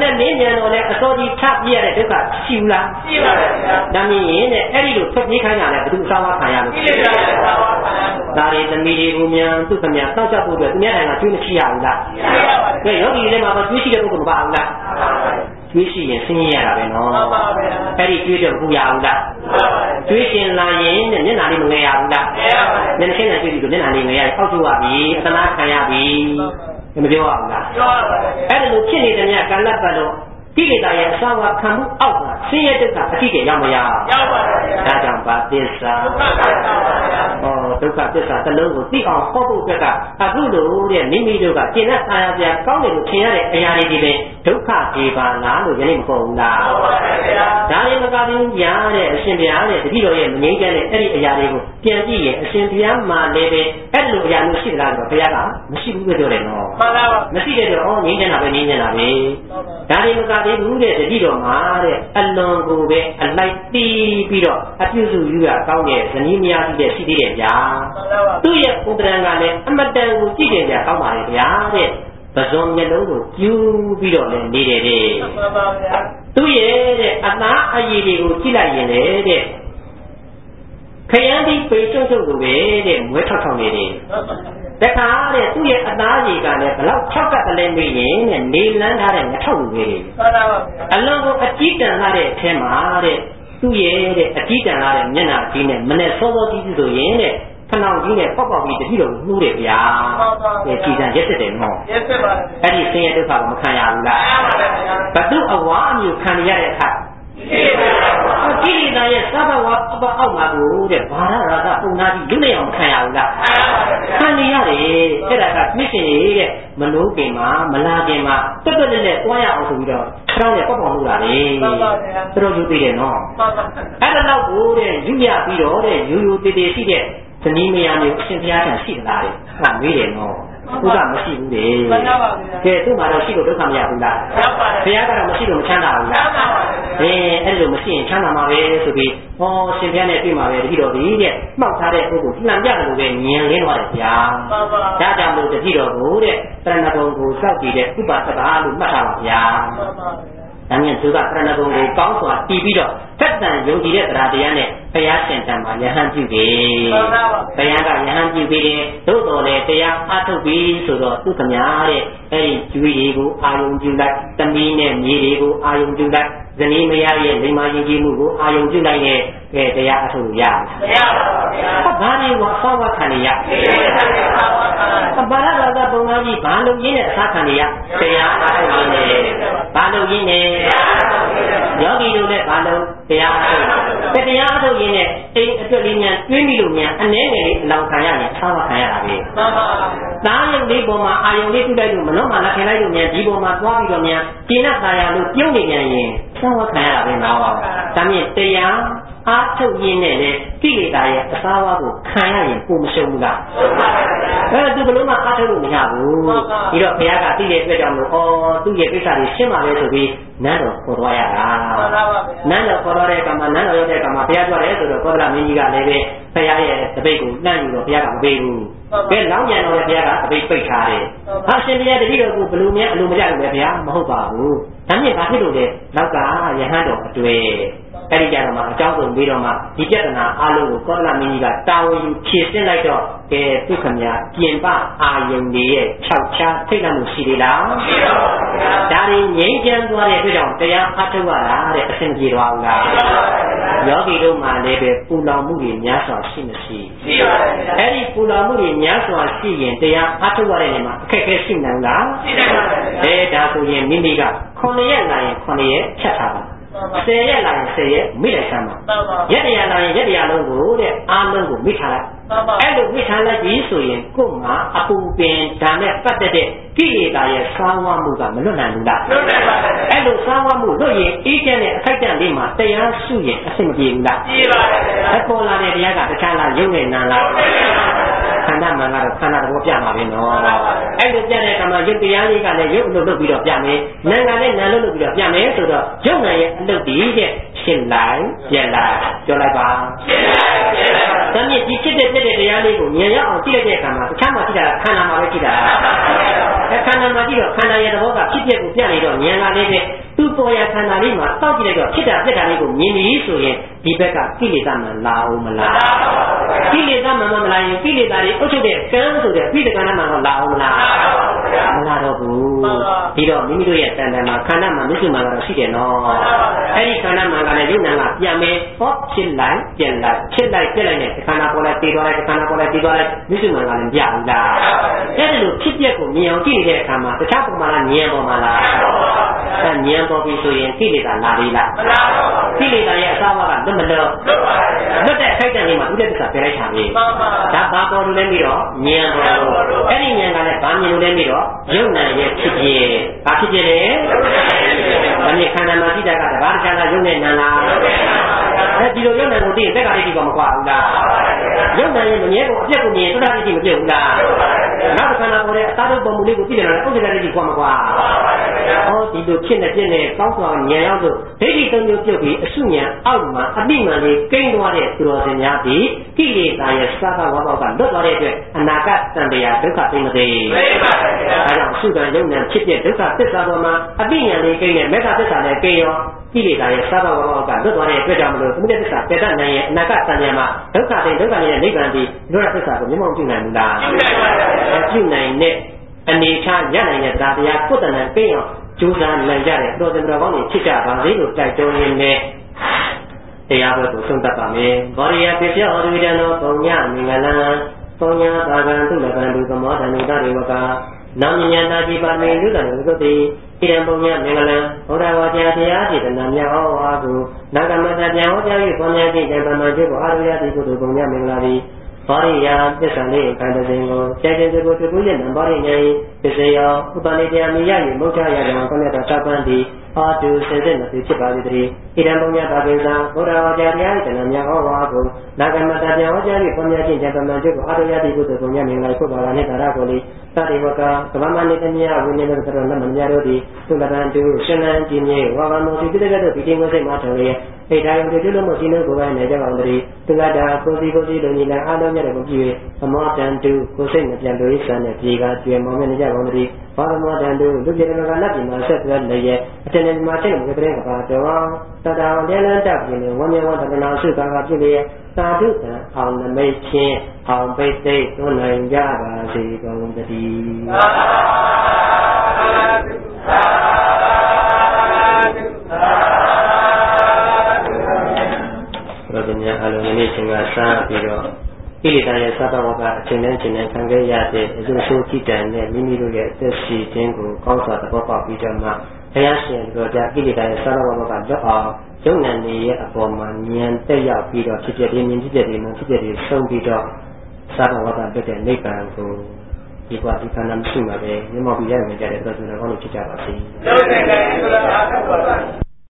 နဲ့နင်းမြန်တော့လေအစောကြီးထပ်ပြရတဲ့ဒုက္ခရှိဘူးလားရှိပါပါဗျာဒါမြင်ရင်တဲ့အဲ့ဒီလိုထွက်ပြေးခိုင်းတာလေဘယ်သူအစားဝါခံရလို့ရှိတယ်ဒါတွေသမီးတွေကိုမြန်သူ့ခမတောက်ချက်ဖို့အတွက်သူများတိုင်ကကျွေးမရှိရဘူးလားရှိပါပါကဲယောဂီတွေထဲမှာကျွေးရှိတဲ့ပုဂ္ဂိုလ်မပါဘူးလားကျွေးရှိရင်ဆင်းရဲရတာပဲနော်မှန်ပါဗျာအဲ့ဒီကျွေးတော့ဘူးရဘူးလားမှန်ပါဗျာကျွေးရှင်လာရင်တဲ့မျက်နှာလေးမငယ်ရဘူးလားငယ်ရပါဗျာမျက်နှာချင်းနဲ့ကျွေးပြီးတော့မျက်နှာလေးငယ်ရအောက်ကျရပြီအသနာခံရပြီမပြောရဘူးလားပြောရပါဗျာအဲ့ဒါလိုဖြစ်နေတဲ့မြတ်ကံလတ်ပတ်လို့ကိလေသာရဲ့အစာဝါခံမှုအောက်ကဆင်းရဲဒုက္ခအတိအကျရောက်မရရောက်ပါဗျာဒါကြောင့်ဗာသစ္စာဒုက္ခသစ္စာပါဗျာဒုက္ခသစ္စာတစ်လုံးကိုသိအောင်ဟောဖို့အတွက်ကအခုလိုတဲ့မိမိတို့ကကျင့်တဲ့အာရပြကောင်းတယ်လို့ထင်ရတဲ့အရာတွေဒီလေဒုက္ခတွေပါလားလို့ယနေ့မဟုတ်ဘူးလားဟုတ်ပါဗျာဒါလည်းမကဘူးညာတဲ့အရှင်ဘုရားတဲ့တတိတော်ရဲ့မငြိမ်းချမ်းတဲ့အဲ့ဒီအရာတွေကိုပြန်ကြည့်ရင်အရှင်ဘုရားမှာလည်းပဲအဲ့လိုအရာမျိုးရှိသလားဆိုတော့ဘုရားကမရှိဘူးပဲပြောတယ်နော်မှန်ပါပါမရှိတဲ့တော့ငြိမ်းချမ်းတာပဲငြိမ်းချမ်းတာပဲဒါတွေမကဘူးတဲ့တတိတော်မှာတဲ့အလွန်ကိုပဲအလိုက်တီးပြီးတော့အပြုစုယူရကောင်းတဲ့ဇနီးမယားကြီးတဲ့ရှိသေးတယ်ဗျာသူ့ရဲ့ဥဒရံကလည်းအမတန်ကိုကြည့်ကြကြကောင်းပါလေဗျာတဲ့ပဇွန်မျိုးလုံးကိုကျူးပြီးတော့လည်းနေတယ်တဲ့မှန်ပါဗျာသူ့ရဲ့တဲ့အသားအရည်တွေကိုကြည့်လိုက်ရင်လေတဲ့ခရမ်းဒီပေကျုပ်ကျုပ်လိုပဲတဲ့မွဲထောက်ထောက်နေတယ်တခါတဲ့သူ့ရဲ့အသားရည်ကလည်းဘလောက်၆ကပ်ကလေးမေးရင်တဲ့နေလန်းထားတဲ့ငထောက်လူလေးမှန်ပါပါအလုံးကိုအကြည့်တန်လာတဲ့အထဲမှာတဲ့သူ့ရဲ့တဲ့အကြည့်တန်လာတဲ့မျက်နှာကြီးနဲ့မနဲ့စောစောကြီးဆိုရင်တဲ့ခဏကြီးနဲ့ပေါက်ပေါက်ပြီးတတိတော်နှိုးတယ်ဗျာတဲ့ကြည်စံရက်စစ်တယ်နော်ရက်စစ်ပါအဲ့ဒီဆင်းရဲဒုက္ခကိုမခံရဘူးလားခံရပါတယ်ဗျာဘသူအဝါအမျိုးခံရတဲ့အခါကိလေသာရဲ့သဘဝအပအောက်မှာကိုတဲ့ဘာရရာကပုံနာကြီးလွတ်လျောင်ခံရဘူးလားခံရရတယ်အဲ့ဒါကမြင့်ရှင်ရဲ့မလို့ပင်မှာမလာပင်မှာတက်တက်လက်လက်တွားရအောင်ဆိုပြီးတော့ခေါင်းနဲ့ပေါက်ပေါက်လို့လာတယ်မှန်ပါဗျာသူတို့ယူသိတယ်နော်မှန်ပါအဲ့ဒါတော့ကိုတဲ့ယူရပြီးတော့တဲ့ယူယူတည်တည်ရှိတဲ့ဇနီးမယားမျိုးအရှင်ဘုရားကရှိသလားတဲ့ဟာမေးတယ်နော်ဘုရားမရှိဘူးလေမှန်ပါပါဗျာကဲသူ့မှာတော့ရှိလို့ဒုက္ခမရဘူးလားမှန်ပါဘုရားကတော့မရှိလို့မချမ်းသာဘူးလားမှန်ပါပါအဲ့လိုမရှိရင်ချမ်းသာမှာပဲဆိုပြီးဟောရှင်ဘုရားနဲ့တွေ့မှာပဲတတိတော်ဒီတဲ့မှောက်ထားတဲ့ပုဂ္ဂိုလ်လှန်ပြတယ်လို့ပဲညင်လင်းသွားတယ်ဗျာမှန်ပါဒါကြောင့်မို့တတိတော်ကိုတဲ့တဏ္ဍဘုံကိုစောက်ကြည့်တဲ့ဥပါစကားလို့မှတ်ထားပါဗျာမှန်ပါဒါနဲ့သူကပြဏဂုံကိုကောင်းစွာတည်ပြီးတော့သက်တန်ယုံကြည်တဲ့တရားတရားနဲ့ဘုရားရှင်တန်မှာယဟန်ပြုတယ်။ဘုရားကယဟန်ပြုပြီးတယ်သို့တော်လည်းတရားအားထုတ်ပြီးဆိုတော့သူခမများတဲ့အဲ့ဒီကျွေးတွေကိုအာယုံပြုလိုက်တမီးနဲ့မြေတွေကိုအာယုံပြုလိုက်ဇနီးမယားရဲ့လိမ္မာယဉ်ကျေးမှုကိုအာယုံပြုလိုက်တဲ့တရားအထုတ်လို့ရမရပါဘူးဗျာ။ဘာလို့အဆောဝခံရရဘာလာလာပုံသားကြီးဘာလို့ရင်းနဲ့အစားခံရတရားအားထုတ်ရင်းနဲ့ဘာလို့ရင်းနဲ့ယောဂီတို့လည်းဘာလို့တရားအားထုတ်တရားအားထုတ်ရင်းနဲ့အိမ်အတွက်လေးများတွင်းပြီးလို့များအနည်းငယ်လေးအလောင်းခံရရင်အစားခံရတာပဲမှန်ပါသားရုပ်လေးပေါ်မှာအာယုံလေးပြုလိုက်လို့မနှောမှလည်းခင်လိုက်လို့များဒီပေါ်မှာသွားပြီးတော့များကျင့်တ်သားရလို့ပြုံးနေပြန်ရင်အစားခံရတာပဲနော်ဒါမြင့်တရားအားထုတ်ရင်းနဲ့လေကိလေသာရဲ့အစားအဝါကိုခံရရင်ကိုမရှုံးဘူးလားသူဘလို့မှအားထုတ်လို့မရဘူးပြီးတော့ဘုရားကသိတဲ့အတွက်ကြောင့်လို့သူ့ရဲ့ကိစ္စတွေရှင်းပါလေဆိုပြီးနန်းတော်ခေါ်သွားရတာနန်းတော်ခေါ်သွားတဲ့အခါမှာနန်းတော်ရောက်တဲ့အခါမှာဘုရားပြောတယ်ဆိုတော့ကောသလမင်းကြီးကလည်းပဲဘုရားရဲ့တပိတ်ကိုနှံ့ယူတော့ဘုရားကမပေးဘူးဘယ်လောင်းပြန်တော့ဘုရားကတပိတ်ပိတ်ထားတယ်ဟာရှင်ဘုရားတတိတော်ကိုဘလို့များအလိုမကျလို့ပဲဘုရားမဟုတ်ပါဘူးဒါမြင့်ဘာဖြစ်လို့လဲနောက်ကယဟန်တော်အတွေ့အဲ့ဒီကြတော့မှအကြောင်းဆုံးပြီးတော့မှဒီပြဿနာအလုံးကိုကောသလမင်းကြီးကတာဝန်ယူဖြေရှင်းလိုက်တော့ကဲသူခမညာပြင်ပအာယုန်တွေရဲ့၆ချာထိတ်လန့်မှုရှိသေးလားရှိပါဘူးဗျာဒါတွေငြိမ်းချမ်းသွားတဲ့အတွက်ကြောင့်တရားအထုတ်ရတာတဲ့အဆင်ပြေသွားဘူးလားရှိပါဘူးယောဂီတို့မှလည်းပဲပူလောင်မှုတွေများစွာရှိမရှိရှိပါဘူးဗျာအဲ့ဒီပူလောင်မှုတွေများစွာရှိရင်တရားအထုတ်ရတဲ့နေရာမှာအခက်အခဲရှိနိုင်လားရှိနိုင်ပါဘူးဒါဆိုရင်မိမိက9ရက်လာရင်9ရက်ဖြတ်ထားပါ10ရက်လာရင်10ရက်မိလိုက်စမ်းပါရက်တရာလာရင်ရက်တရာလုံးကိုတဲ့အားလုံးကိုမိထားလိုက်အဲ့လိုမိထားလိုက်ပြီဆိုရင်ကိုယ်မှာအပူပင်ဒါနဲ့ပတ်သက်တဲ့ကိလေသာရဲ့ဆောင်းဝမှုကမလွတ်နိုင်ဘူးလားလွတ်နိုင်ပါတယ်အဲ့လိုဆောင်းဝမှုလွတ်ရင်အေးကျတဲ့အခိုက်အတန့်လေးမှာတရားရှုရင်အဆင်ပြေဘူးလားပြေပါတယ်အပေါ်လာတဲ့တရားကတခြားလားရုပ်နဲ့နာလားခန္ဓာမှန်ကတော့ခန္ဓာတော်ပြမှာပဲနော်အဲ့လိုပြတဲ့အခါမှာရုပ်တရားလေးကလည်းရုပ်အလုပ်လုပ်ပြီးတော့ပြမယ်နာကလည်းနာလုပ်လုပ်ပြီးတော့ပြမယ်ဆိုတော့ရုပ်နာရဲ့အလုပ်ဒီတဲ့ရှင်းလိုက်ပြက်လိုက်ပြောလိုက်ပါရှင်းလိုက်ပြက်လိုက်ဒါမြင့်ဒီဖြစ်တဲ့တရားလေးကိုဉာဏ်ရောက်အောင်ကြည့်လိုက်တဲ့အခါမှာတခြားမှကြည့်တာခန္ဓာမှာပဲကြည့်တာခန္ဓာမှာကြည့်တော့ခန္ဓာရဲ့သဘောကဖြစ်ကိုပြနေတော့ဉာဏ်ကလေးပဲသူ့ပေါ်ရခန္ဓာလေးမှာတောက်ကြည့်လိုက်တော့ဖြစ်တာပြက်တာလေးကိုမြင်ပြီးဆိုရင်ဒီဘက်ကကိလေသာမှလာအောင်မလားကိလေသာမှမလာရင်ကိလေသာတွေအုပ်ချုပ်တဲ့ကံဆိုတဲ့ပိဋကနာမှလာအောင်မလားမလာတော့ဘူးဒီတော့မိမိတို့ရဲ့တန်တန်မှာခန္ဓာမှာမျက်စိမှာတော့ရှိတယ်နော်အဲ့ဒီခန္ဓာမှာကလည်းယုံနာကပြန်မယ်ဟောဖြစ်လိုက်ပြန်လိုက်ဖြစ်လိုက်ပြက်လိုက်နဲ့ခန္ဓာပေါ်လိုက်တည်သွားလိုက်ခန္ဓာပေါ်လိုက်တည်သွားလိုက်မျက်စိမှာကလည်းပြဘူးလားအဲ့ဒီလိုဖြစ်ပျက်ကိုမြင်အောင်ကြည့်နေတဲ့အခါမှာတခြားပုံမှာလားဉာဏ်ပေါ်မှာလားဉာဏ်ပေါ်ပြီဆိုရင်ကိလေသာလာပြီလားမလာဘူးကိလေသာရဲ့အစားအသောက်ကလွတ်မလို့လွတ်တဲ့အခိုက်အတန့်လေးမှာဥဒ္ဒစ္စပြလိုက်တာပဲဒါဘာပေါ်လို့လဲပြီးတော့ဉာဏ်ပေါ်လို့အဲ့ဒီဉာဏ်ကလည်းဘာမြင်လို့လဲပြီးတော့ယုံနာရဲ့ဖြစ်ပြဘာဖြစ်ပြလဲဒါမြင်ခန္ဓာမှာရှိတာကတဘာတခြားကယုံနဲ့နာလားအဲဒီလိုယုံနာကိုသိရင်တက်ကလေးဒီကောင်မကွာဘူးလားယုံနာရဲ့မမြဲကိုအပြက်ကိုမြင်သုဒ္ဓတိတိမပြတ်ဘူးလားနောက်တစ်ခါလာပေါ်တဲ့အသားတို့ပုံမူလေးကိုသိတယ်လားဥဒ္ဒတိတိကွာမကွာဟောဒီလိုဖြစ်နေပြည့်နေကောင်းစွာဉာဏ်ရောက်လို့ဒိဋ္ဌိသုံးမျိုးပြုတ်ပြီးအစုဉာဏ်အောက်မှာအတိမှန်လေးကိန်းသွားတဲ့သူတော်စင်များပြီးကိလေသာရဲ့စာဘဝဘောကလွတ်သွားတဲ့အတွက်အနာဂတ်တန်တရားဒုက္ခသိမသိသိပါပါဘုရားအဲကြောင့်စုကံယုံဉာဏ်ဖြစ်တဲ့ဒုက္ခသစ္စာပေါ်မှာအတိဉာဏ်လေးကိန်းနဲ့မေတ္တာသစ္စာနဲ့ကိန်းရောကိလေသာရဲ့စာဘဝဘောကလွတ်သွားတဲ့အတွက်ကြောင့်မလို့သမုဒိယသစ္စာပြတ်တတ်နိုင်ရဲ့အနာဂတ်တန်တရားမှာဒုက္ခသိဒုက္ခနဲ့နိဗ္ဗာန်ဒီလွတ်တဲ့သစ္စာကိုမျက်မှောက်ပြုနိုင်ဘူးလားပြုနိုင်တဲ့အနေထားရနိုင်တဲ့တရားကိုယ်တဏ္ဍကိန်းရောကျိုးစားနိုင်ကြတဲ့တော်တော်ကောင်းတွေဖြစ်ကြပါစေလို့တိုက်တွန်းရင်းနဲ့တရားဘက်ကိုဆုံးသတ်ပါမယ်။ဘောရိယပိစ္ဆောဒုဝိဒနောပုံညမင်္ဂလံပုံညသာဂံသုလကံဒုသမောဓဏိတရေဝကနာမဉ္ဇာတိပါမေလူတံသုတိဣရံပုံညမင်္ဂလံဘုရားဝါကျတရားစေတနာမြတ်ဟောဝါကုနာဂမတပြန်ဟောကြား၍ပေါ်များခြင်းဉာဏ်ပမာခြင်းကိုအာရယတိကုသိုလ်ပုံညမင်္ဂလာသည်ဘောရိယပစ္ဆံလေးကံတစဉ်ကိုကျဲကျဲကိုတူတူရဲ့နံဘောရိညာပစ္စယောဥပနိတရားမိရ၍မုတ်ချရကြောင်းကောမြတ်သောသဗ္ဗံတိအာတုစေစေမသိဖြစ်ပါသည်တည်းဣရံပုံညပါကိစ္စဘုရားဝါကျတရားတဏမြဟောဝါကုနာဂမတပြန်ဟောကြား၍ပေါ်များခြင်းဉာဏ်ပမာခြင်းကိုအာရယတိကုသိုလ်ပုံညမင်္ဂလာဖို့ပါလာနှင့်တာရကိုလေသတိဝကကမ္မမနိတမြဝိနည်းသောတော်နမမြတို့သည်သုလကံတုရှင်လန်းကြည်မြေဝါဝမောတိပိတကတို့ဒီတင်ကိုစိတ်မှထော်လျက်ဣဒာယုံတို့လို့မစီလို့ကိုယ်ပိုင်နေကြပါဦးတည်းသူကတာကိုစီတို့ညီလာအားလုံးမြတ်ကိုကြည့်၍သမောတန်တုကိုစိတ်မပြန်လို့စံတဲ့ပြေကကျွယ်မောင်းမြနေကြပါဦးတည်းဘာသမောတန်တုလူပြေကနတ်ပြည်မှာဆက်သွဲလည်းရဲ့အတဏ္ဍမှာစိတ်မကတဲ့ကပါတော်တတာလျလန်းတပ်ပြီးဝမ်းမြောက်တနာစုကာကဖြစ်လျက်သာဓုတံအောင်နမိတ်ချင်းအောင်ပိသိသွန်နိုင်ကြပါစေကုန်တည်းဘုရားမြတ်အလုံးမင်းချင်းကစားပြီးတော့ကိလေသာရဲ့သဘာဝကအချိန်နဲ့ချိန်နဲ့ခံခဲ့ရတဲ့အကျိုးဆိုးကြည်တန်တဲ့မိမိတို့ရဲ့အသက်ရှင်ခြင်းကိုကောင်းစွာသဘောပေါက်ပြီးတော့မှဘုရားရှင်တို့ကြကိလေသာရဲ့သဘာဝကလွတ်အောင်ယုံနာနေရဲ့အပေါ်မှာဉာဏ်တက်ရောက်ပြီးတော့ဖြစ်ဖြစ်မြင်ဖြစ်ဖြစ်ဒီမှာဖြစ်ဖြစ်ဒီဆုံးပြီးတော့သဘာဝကလွတ်တဲ့နိဗ္ဗာန်ကိုဒီကွာဒီခန္ဓာမရှိမှာပဲမျက်မှောက်ပြရမြင်ကြတဲ့သစ္စာတော်ကောင်းလို့ဖြစ်ကြပါစေ။